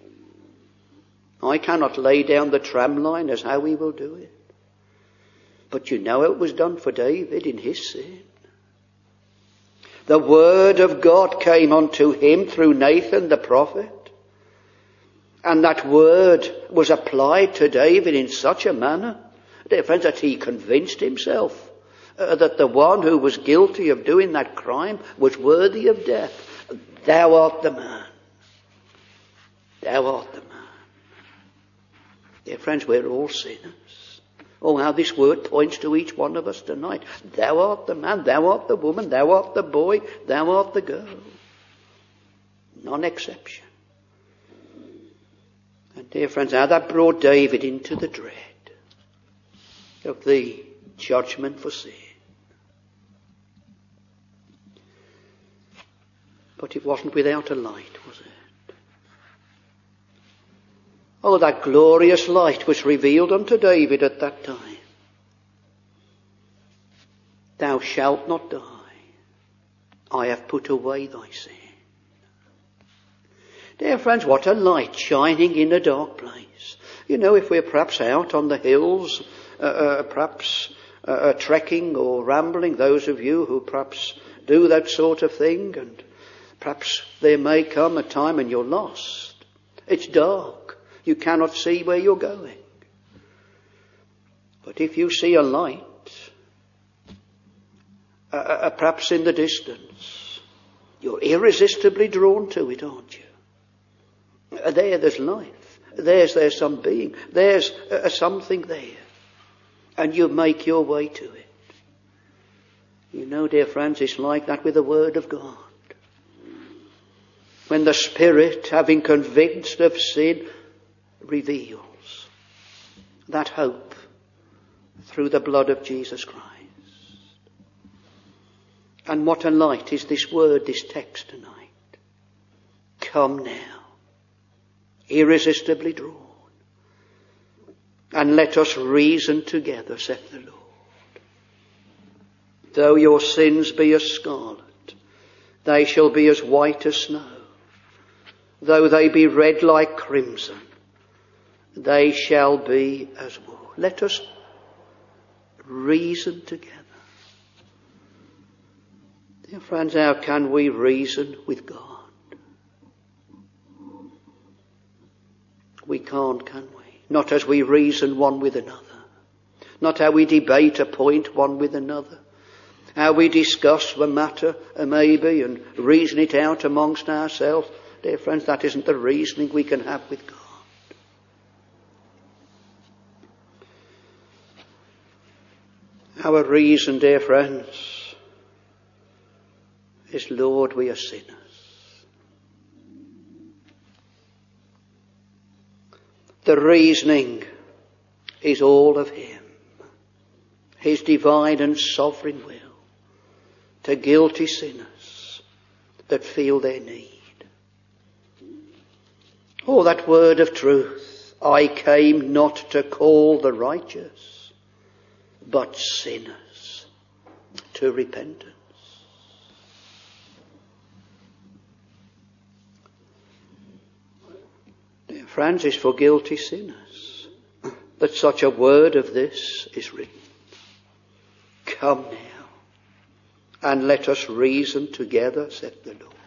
I cannot lay down the tramline as how he will do it. But you know it was done for David in his sin. The word of God came unto him through Nathan the prophet. And that word was applied to David in such a manner, dear friends, that he convinced himself that the one who was guilty of doing that crime was worthy of death. Thou art the man. Thou art the man. Dear friends, we're all sinners. Oh, how this word points to each one of us tonight. Thou art the man, thou art the woman, thou art the boy, thou art the girl. None exception. And dear friends, how that brought David into the dread of the judgment for sin. But it wasn't without a light, was it? Oh, that glorious light was revealed unto David at that time. Thou shalt not die. I have put away thy sin. Dear friends, what a light shining in a dark place. You know, if we're perhaps out on the hills, perhaps trekking or rambling, those of you who perhaps do that sort of thing, and perhaps there may come a time when you're lost. It's dark. You cannot see where you're going. But if you see a light, perhaps in the distance, you're irresistibly drawn to it, aren't you? There's life. There's some being. There's something there. And you make your way to it. You know, dear friends, it's like that with the Word of God. When the Spirit, having convicted of sin, reveals that hope through the blood of Jesus Christ. And what a light is this word, this text tonight. Come now, irresistibly drawn, and let us reason together, saith the Lord. Though your sins be as scarlet, they shall be as white as snow. Though they be red like crimson, they shall be as wool. Let us reason together. Dear friends, how can we reason with God? We can't, can we? Not as we reason one with another. Not how we debate a point one with another. How we discuss the matter, maybe, and reason it out amongst ourselves. Dear friends, that isn't the reasoning we can have with God. Our reason, dear friends, is, Lord, we are sinners. The reasoning is all of him. His divine and sovereign will to guilty sinners that feel their need. Oh, that word of truth. I came not to call the righteous, but sinners to repentance. Dear friends, is for guilty sinners that such a word of this is written. Come now, and let us reason together, saith the Lord.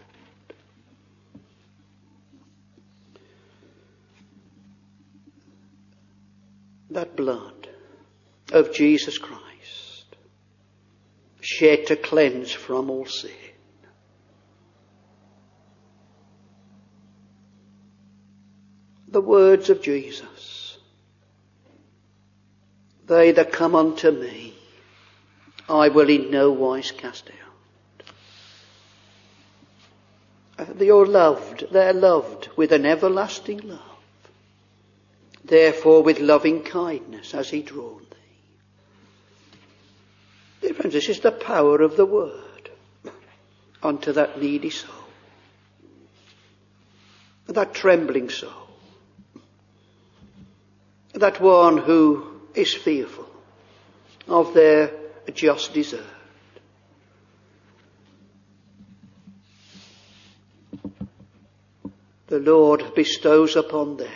That blood of Jesus Christ, shed to cleanse from all sin. The words of Jesus, they that come unto me, I will in no wise cast out. They're loved with an everlasting love. Therefore with loving kindness has he drawn thee. Dear friends, this is the power of the word unto that needy soul, that trembling soul, that one who is fearful of their just desert. The Lord bestows upon them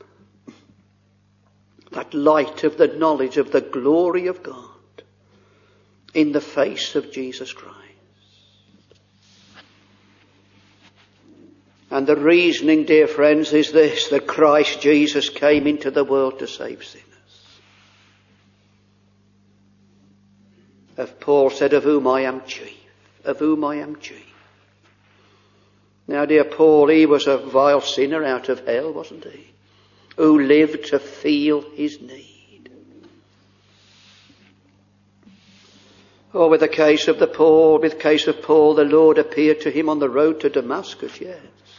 that light of the knowledge of the glory of God in the face of Jesus Christ. And the reasoning, dear friends, is this, that Christ Jesus came into the world to save sinners. Of Paul said, of whom I am chief. Of whom I am chief. Now, dear Paul, he was a vile sinner out of hell, wasn't he? Who lived to feel his need. Or with the case of Paul, the Lord appeared to him on the road to Damascus, yes.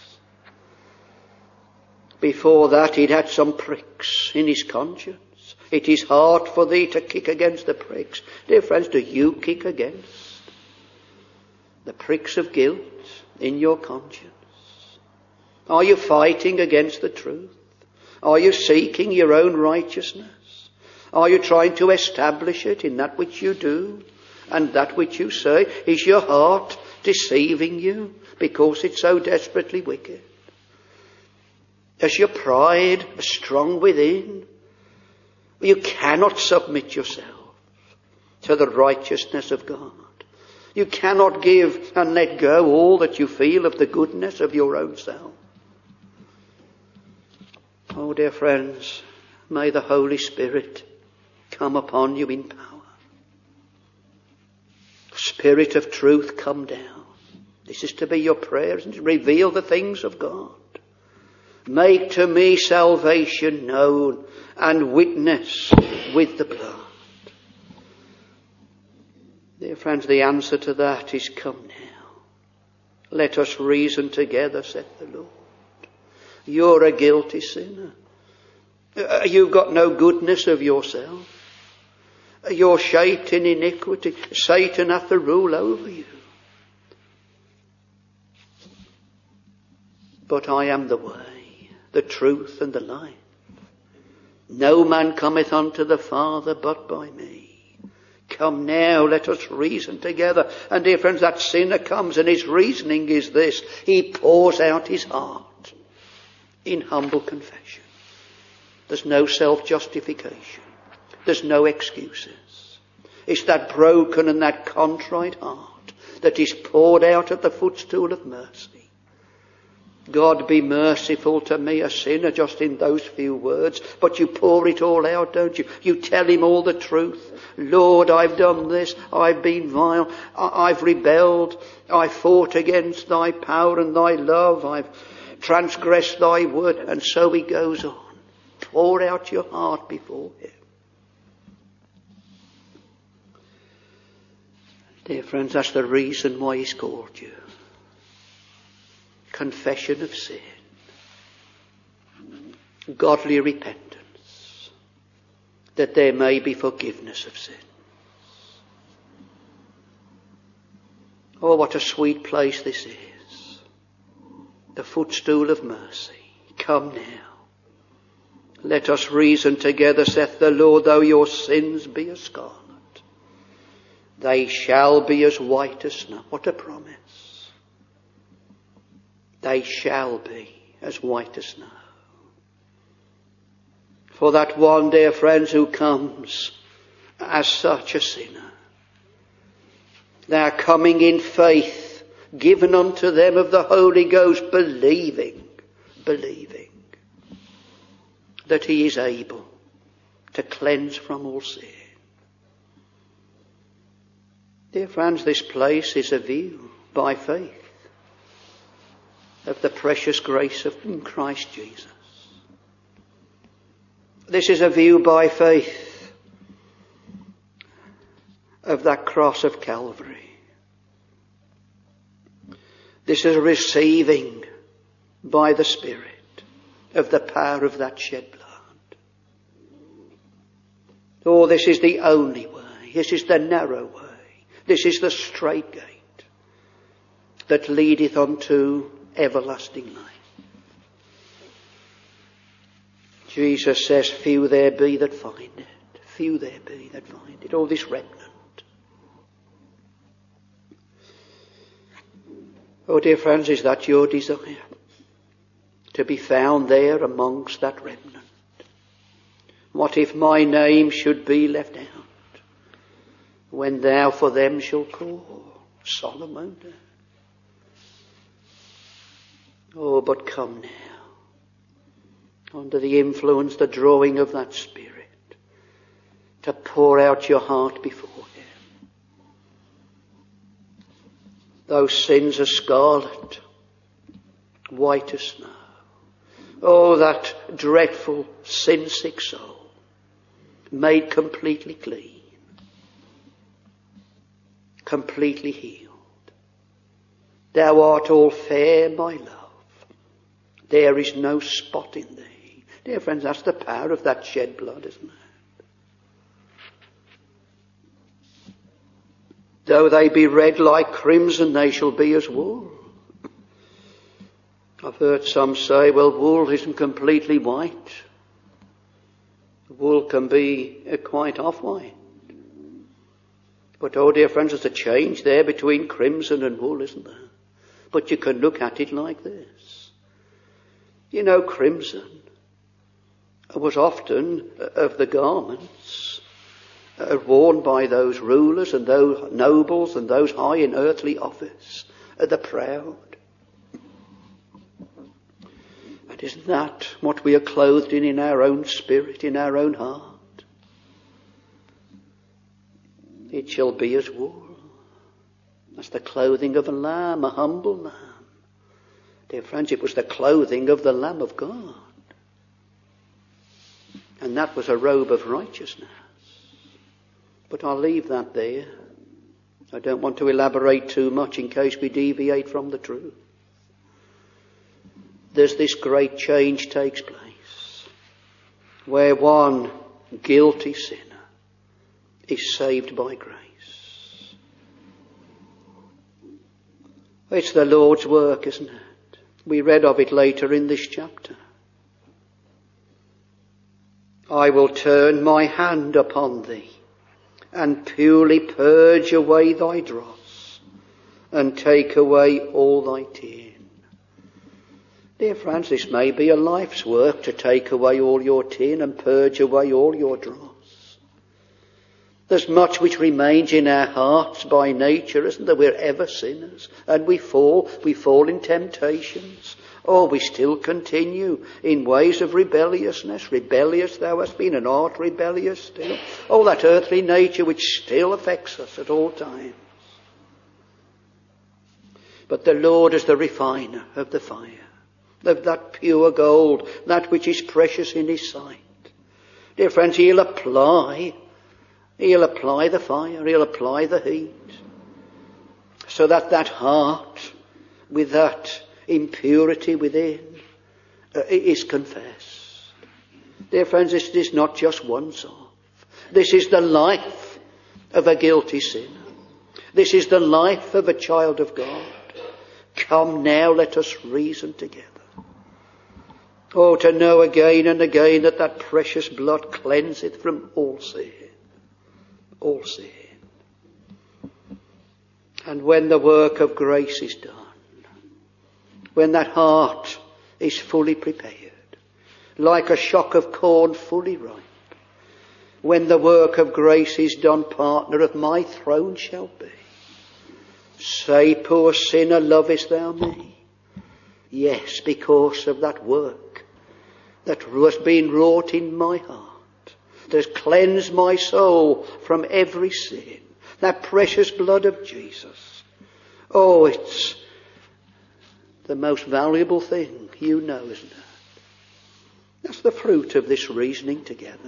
Before that, he'd had some pricks in his conscience. It is hard for thee to kick against the pricks. Dear friends, do you kick against the pricks of guilt in your conscience? Are you fighting against the truth? Are you seeking your own righteousness? Are you trying to establish it in that which you do and that which you say? Is your heart deceiving you because it's so desperately wicked? Is your pride strong within? You cannot submit yourself to the righteousness of God. You cannot give and let go all that you feel of the goodness of your own self. Oh, dear friends, may the Holy Spirit come upon you in power. Spirit of truth, come down. This is to be your prayers, and to reveal the things of God. Make to me salvation known and witness with the blood. Dear friends, the answer to that is come now. Let us reason together, saith the Lord. You're a guilty sinner. You've got no goodness of yourself. You're shaped in iniquity. Satan hath the rule over you. But I am the way, the truth, and the life. No man cometh unto the Father but by me. Come now, let us reason together. And dear friends, that sinner comes, and his reasoning is this. He pours out his heart in humble confession. There's no self-justification. There's no excuses. It's that broken and that contrite heart that is poured out at the footstool of mercy. God, be merciful to me, a sinner, just in those few words. But you pour it all out, don't you? You tell him all the truth. Lord, I've done this. I've been vile. I've rebelled. I fought against thy power and thy love. I've transgressed thy word. And so he goes on. Pour out your heart before him. Dear friends, that's the reason why he's called you. Confession of sin. Godly repentance. That there may be forgiveness of sin. Oh, what a sweet place this is. The footstool of mercy. Come now. Let us reason together, saith the Lord, though your sins be as scarlet, they shall be as white as snow. What a promise. They shall be as white as snow. For that one, dear friends, who comes as such a sinner, they are coming in faith, given unto them of the Holy Ghost, believing that he is able to cleanse from all sin. Dear friends, this place is a view by faith of the precious grace of Christ Jesus. This is a view by faith of that cross of Calvary. This is a receiving by the Spirit of the power of that shed blood. Oh, this is the only way. This is the narrow way. This is the strait gate that leadeth unto everlasting life. Jesus says, few there be that find it. Few there be that find it. Oh, this remnant. Oh, dear friends, is that your desire? To be found there amongst that remnant? What if my name should be left out? When thou for them shalt call, Solomon. Oh, but come now, under the influence, the drawing of that Spirit, to pour out your heart before Him. Those sins are scarlet, white as snow. Oh, that dreadful sin-sick soul, made completely clean, completely healed. Thou art all fair, my love. There is no spot in thee. Dear friends, that's the power of that shed blood, isn't it? Though they be red like crimson, they shall be as wool. I've heard some say, well, wool isn't completely white. Wool can be quite off-white. But, oh dear friends, there's a change there between crimson and wool, isn't there? But you can look at it like this. You know, crimson was often of the garments worn by those rulers and those nobles and those high in earthly office, the proud. And isn't that what we are clothed in our own spirit, in our own heart? It shall be as wool. That's the clothing of a lamb, a humble lamb. Dear friends, it was the clothing of the Lamb of God. And that was a robe of righteousness. But I'll leave that there. I don't want to elaborate too much in case we deviate from the truth. There's this great change takes place where one guilty sinner is saved by grace. It's the Lord's work, isn't it? We read of it later in this chapter. I will turn my hand upon thee and purely purge away thy dross and take away all thy tin. Dear friends, this may be a life's work to take away all your tin and purge away all your dross. There's much which remains in our hearts by nature, isn't there? We're ever sinners and we fall in temptations. Oh, we still continue in ways of rebelliousness. Rebellious thou hast been and art rebellious still. Oh, that earthly nature which still affects us at all times. But the Lord is the refiner of the fire, of that pure gold, that which is precious in His sight. Dear friends, He'll apply the fire, He'll apply the heat, so that that heart with that impurity within is confessed. Dear friends, this is not just once off. This is the life of a guilty sinner. This is the life of a child of God. Come now, let us reason together. Oh, to know again and again that that precious blood cleanseth from all sin. All sin. And when the work of grace is done, when that heart is fully prepared, like a shock of corn fully ripe. When the work of grace is done, partner of my throne shall be. Say, poor sinner, lovest thou me? Yes, because of that work that has been wrought in my heart, that has cleansed my soul from every sin. That precious blood of Jesus. Oh, it's the most valuable thing, you know, isn't it? That's the fruit of this reasoning together.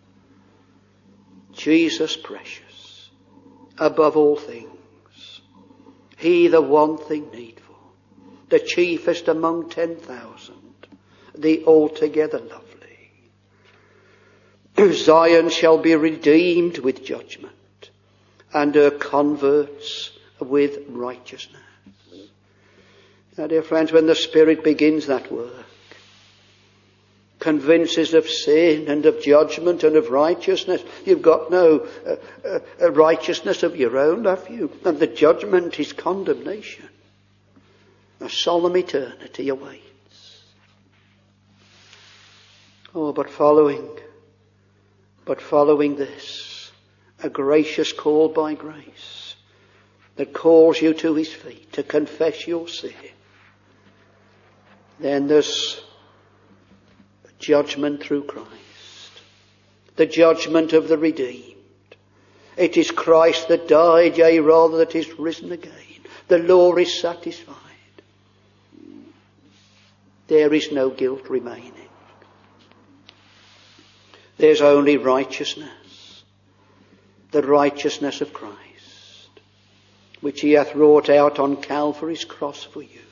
Jesus precious, above all things. He the one thing needful, the chiefest among 10,000, the altogether lovely. Zion shall be redeemed with judgment, and her converts with righteousness. Now, dear friends, when the Spirit begins that work, convinces of sin and of judgment and of righteousness, you've got no righteousness of your own, have you? And the judgment is condemnation. A solemn eternity awaits. Oh, but following this, a gracious call by grace that calls you to his feet to confess your sin. Then there's judgment through Christ, the judgment of the redeemed. It is Christ that died, yea, rather that is risen again. The law is satisfied. There is no guilt remaining. There's only righteousness, the righteousness of Christ, which he hath wrought out on Calvary's cross for you.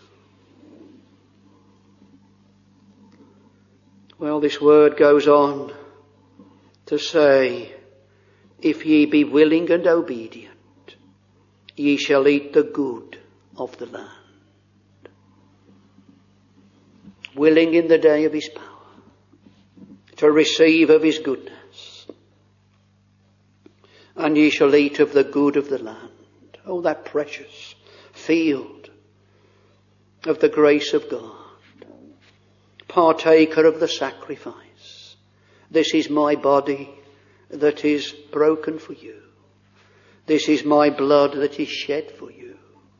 Well, this word goes on to say, if ye be willing and obedient, ye shall eat the good of the land. Willing in the day of his power, to receive of his goodness. And ye shall eat of the good of the land. Oh, that precious field of the grace of God. Partaker of the sacrifice. This is my body that is broken for you. This is my blood that is shed for you.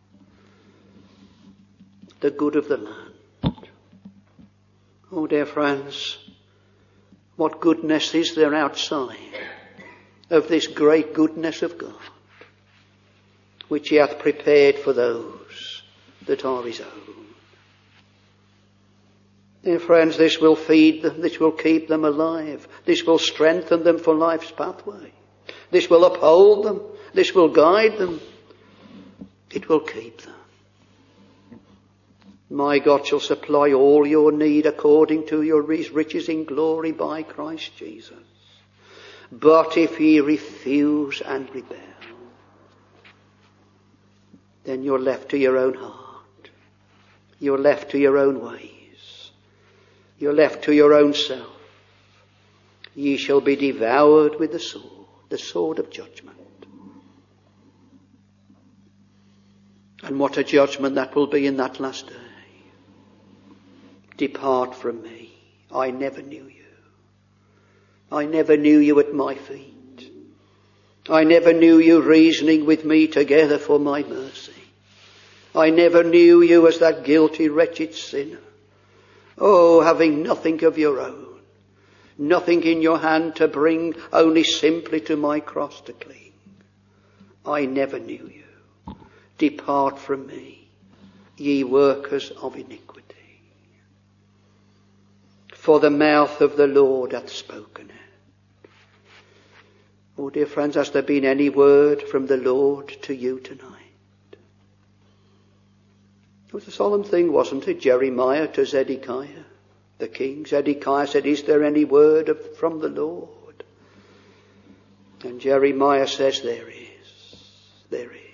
The good of the land. Oh, dear friends, what goodness is there outside of this great goodness of God, which he hath prepared for those that are his own? Dear friends, this will feed them, this will keep them alive, this will strengthen them for life's pathway, this will uphold them, this will guide them, it will keep them. My God shall supply all your need according to your riches in glory by Christ Jesus. But if ye refuse and rebel, then you're left to your own heart. You're left to your own ways. You're left to your own self. Ye shall be devoured with the sword of judgment. And what a judgment that will be in that last day. Depart from me. I never knew you. I never knew you at my feet. I never knew you reasoning with me together for my mercy. I never knew you as that guilty, wretched sinner. Oh, having nothing of your own, nothing in your hand to bring, only simply to my cross to cling. I never knew you. Depart from me, ye workers of iniquity. For the mouth of the Lord hath spoken it. Oh, dear friends, has there been any word from the Lord to you tonight? It was a solemn thing, wasn't it? Jeremiah to Zedekiah, the king. Zedekiah said, is there any word from the Lord? And Jeremiah says, there is. There is.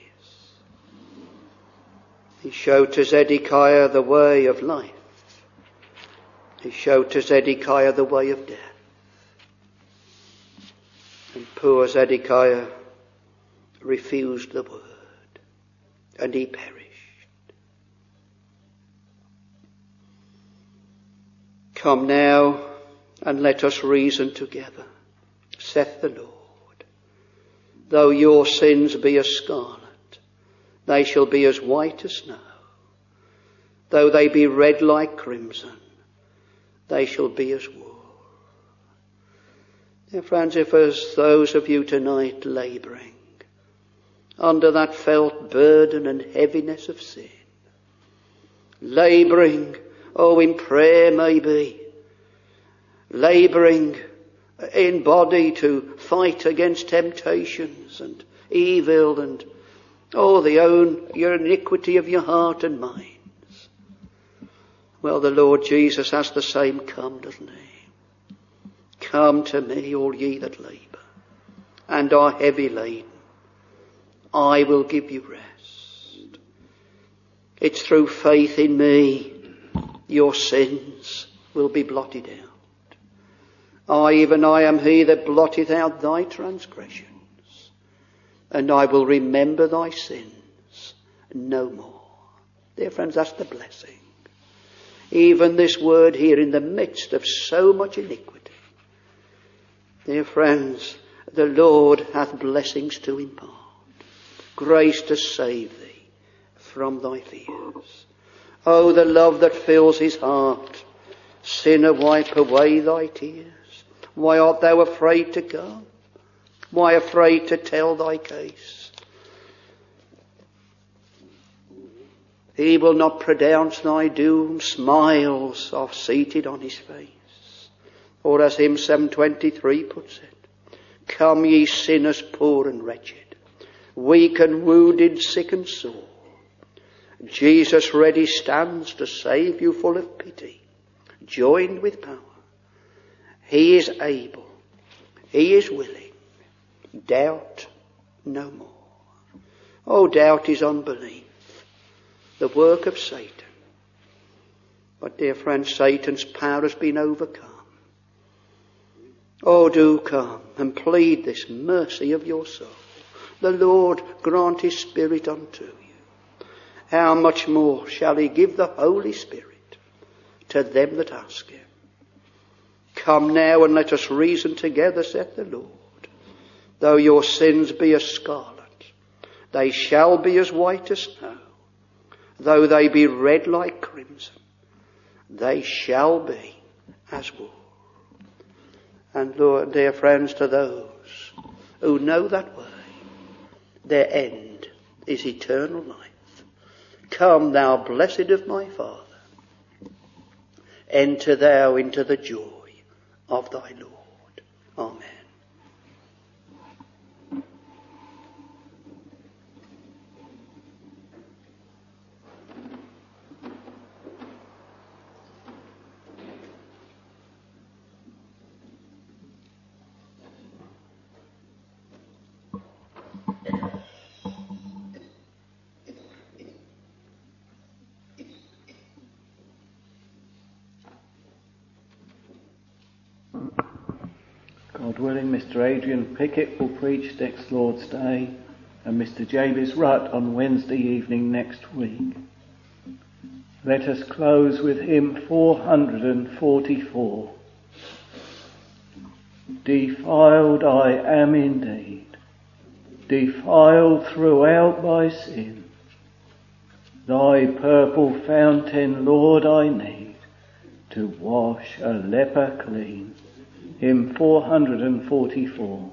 He showed to Zedekiah the way of life. He showed to Zedekiah the way of death. And poor Zedekiah refused the word, and he perished. Come now, and let us reason together, saith the Lord. Though your sins be as scarlet, they shall be as white as snow. Though they be red like crimson, they shall be as wool. Dear friends, if as those of you tonight labouring under that felt burden and heaviness of sin, labouring, in prayer maybe, labouring in body to fight against temptations and evil and your iniquity of your heart and minds. Well, the Lord Jesus has the same come, doesn't he? Come to me, all ye that labour and are heavy laden. I will give you rest. It's through faith in me your sins will be blotted out. I am he that blotteth out thy transgressions, and I will remember thy sins no more. Dear friends, that's the blessing. Even this word here in the midst of so much iniquity. Dear friends, the Lord hath blessings to impart, grace to save thee from thy fears. Oh, the love that fills his heart. Sinner, wipe away thy tears. Why art thou afraid to come? Why afraid to tell thy case? He will not pronounce thy doom. Smiles are seated on his face. Or as hymn 723 puts it, come ye sinners poor and wretched, weak and wounded, sick and sore. Jesus ready stands to save you, full of pity, joined with power. He is able. He is willing. Doubt no more. Oh, doubt is unbelief, the work of Satan. But dear friends, Satan's power has been overcome. Oh, do come and plead this mercy of your soul. The Lord grant his Spirit unto you. How much more shall he give the Holy Spirit to them that ask him? Come now and let us reason together, saith the Lord. Though your sins be as scarlet, they shall be as white as snow. Though they be red like crimson, they shall be as wool. And Lord, dear friends, to those who know that way, their end is eternal life. Come, thou blessed of my Father, enter thou into the joy of thy Lord. Amen. God willing, Mr. Adrian Pickett will preach next Lord's Day, and Mr. Jabez Rutt on Wednesday evening next week. Let us close with hymn 444. Defiled I am indeed, defiled throughout by sin. Thy purple fountain, Lord, I need to wash a leper clean. Hymn 444.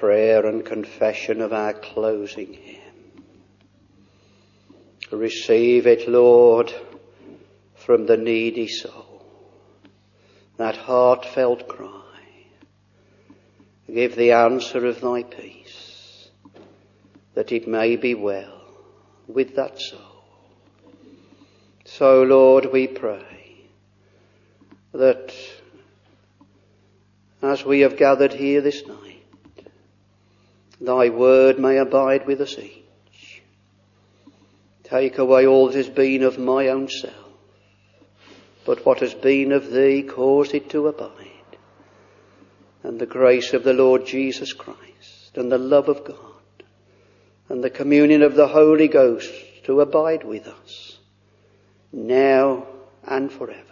prayer and confession of our closing hymn. Receive it, Lord, from the needy soul, that heartfelt cry. Give the answer of thy peace, that it may be well with that soul. So, Lord, we pray that as we have gathered here this night, thy word may abide with us each. Take away all that has been of my own self, but what has been of thee, cause it to abide. And the grace of the Lord Jesus Christ, and the love of God, and the communion of the Holy Ghost to abide with us, now and forever.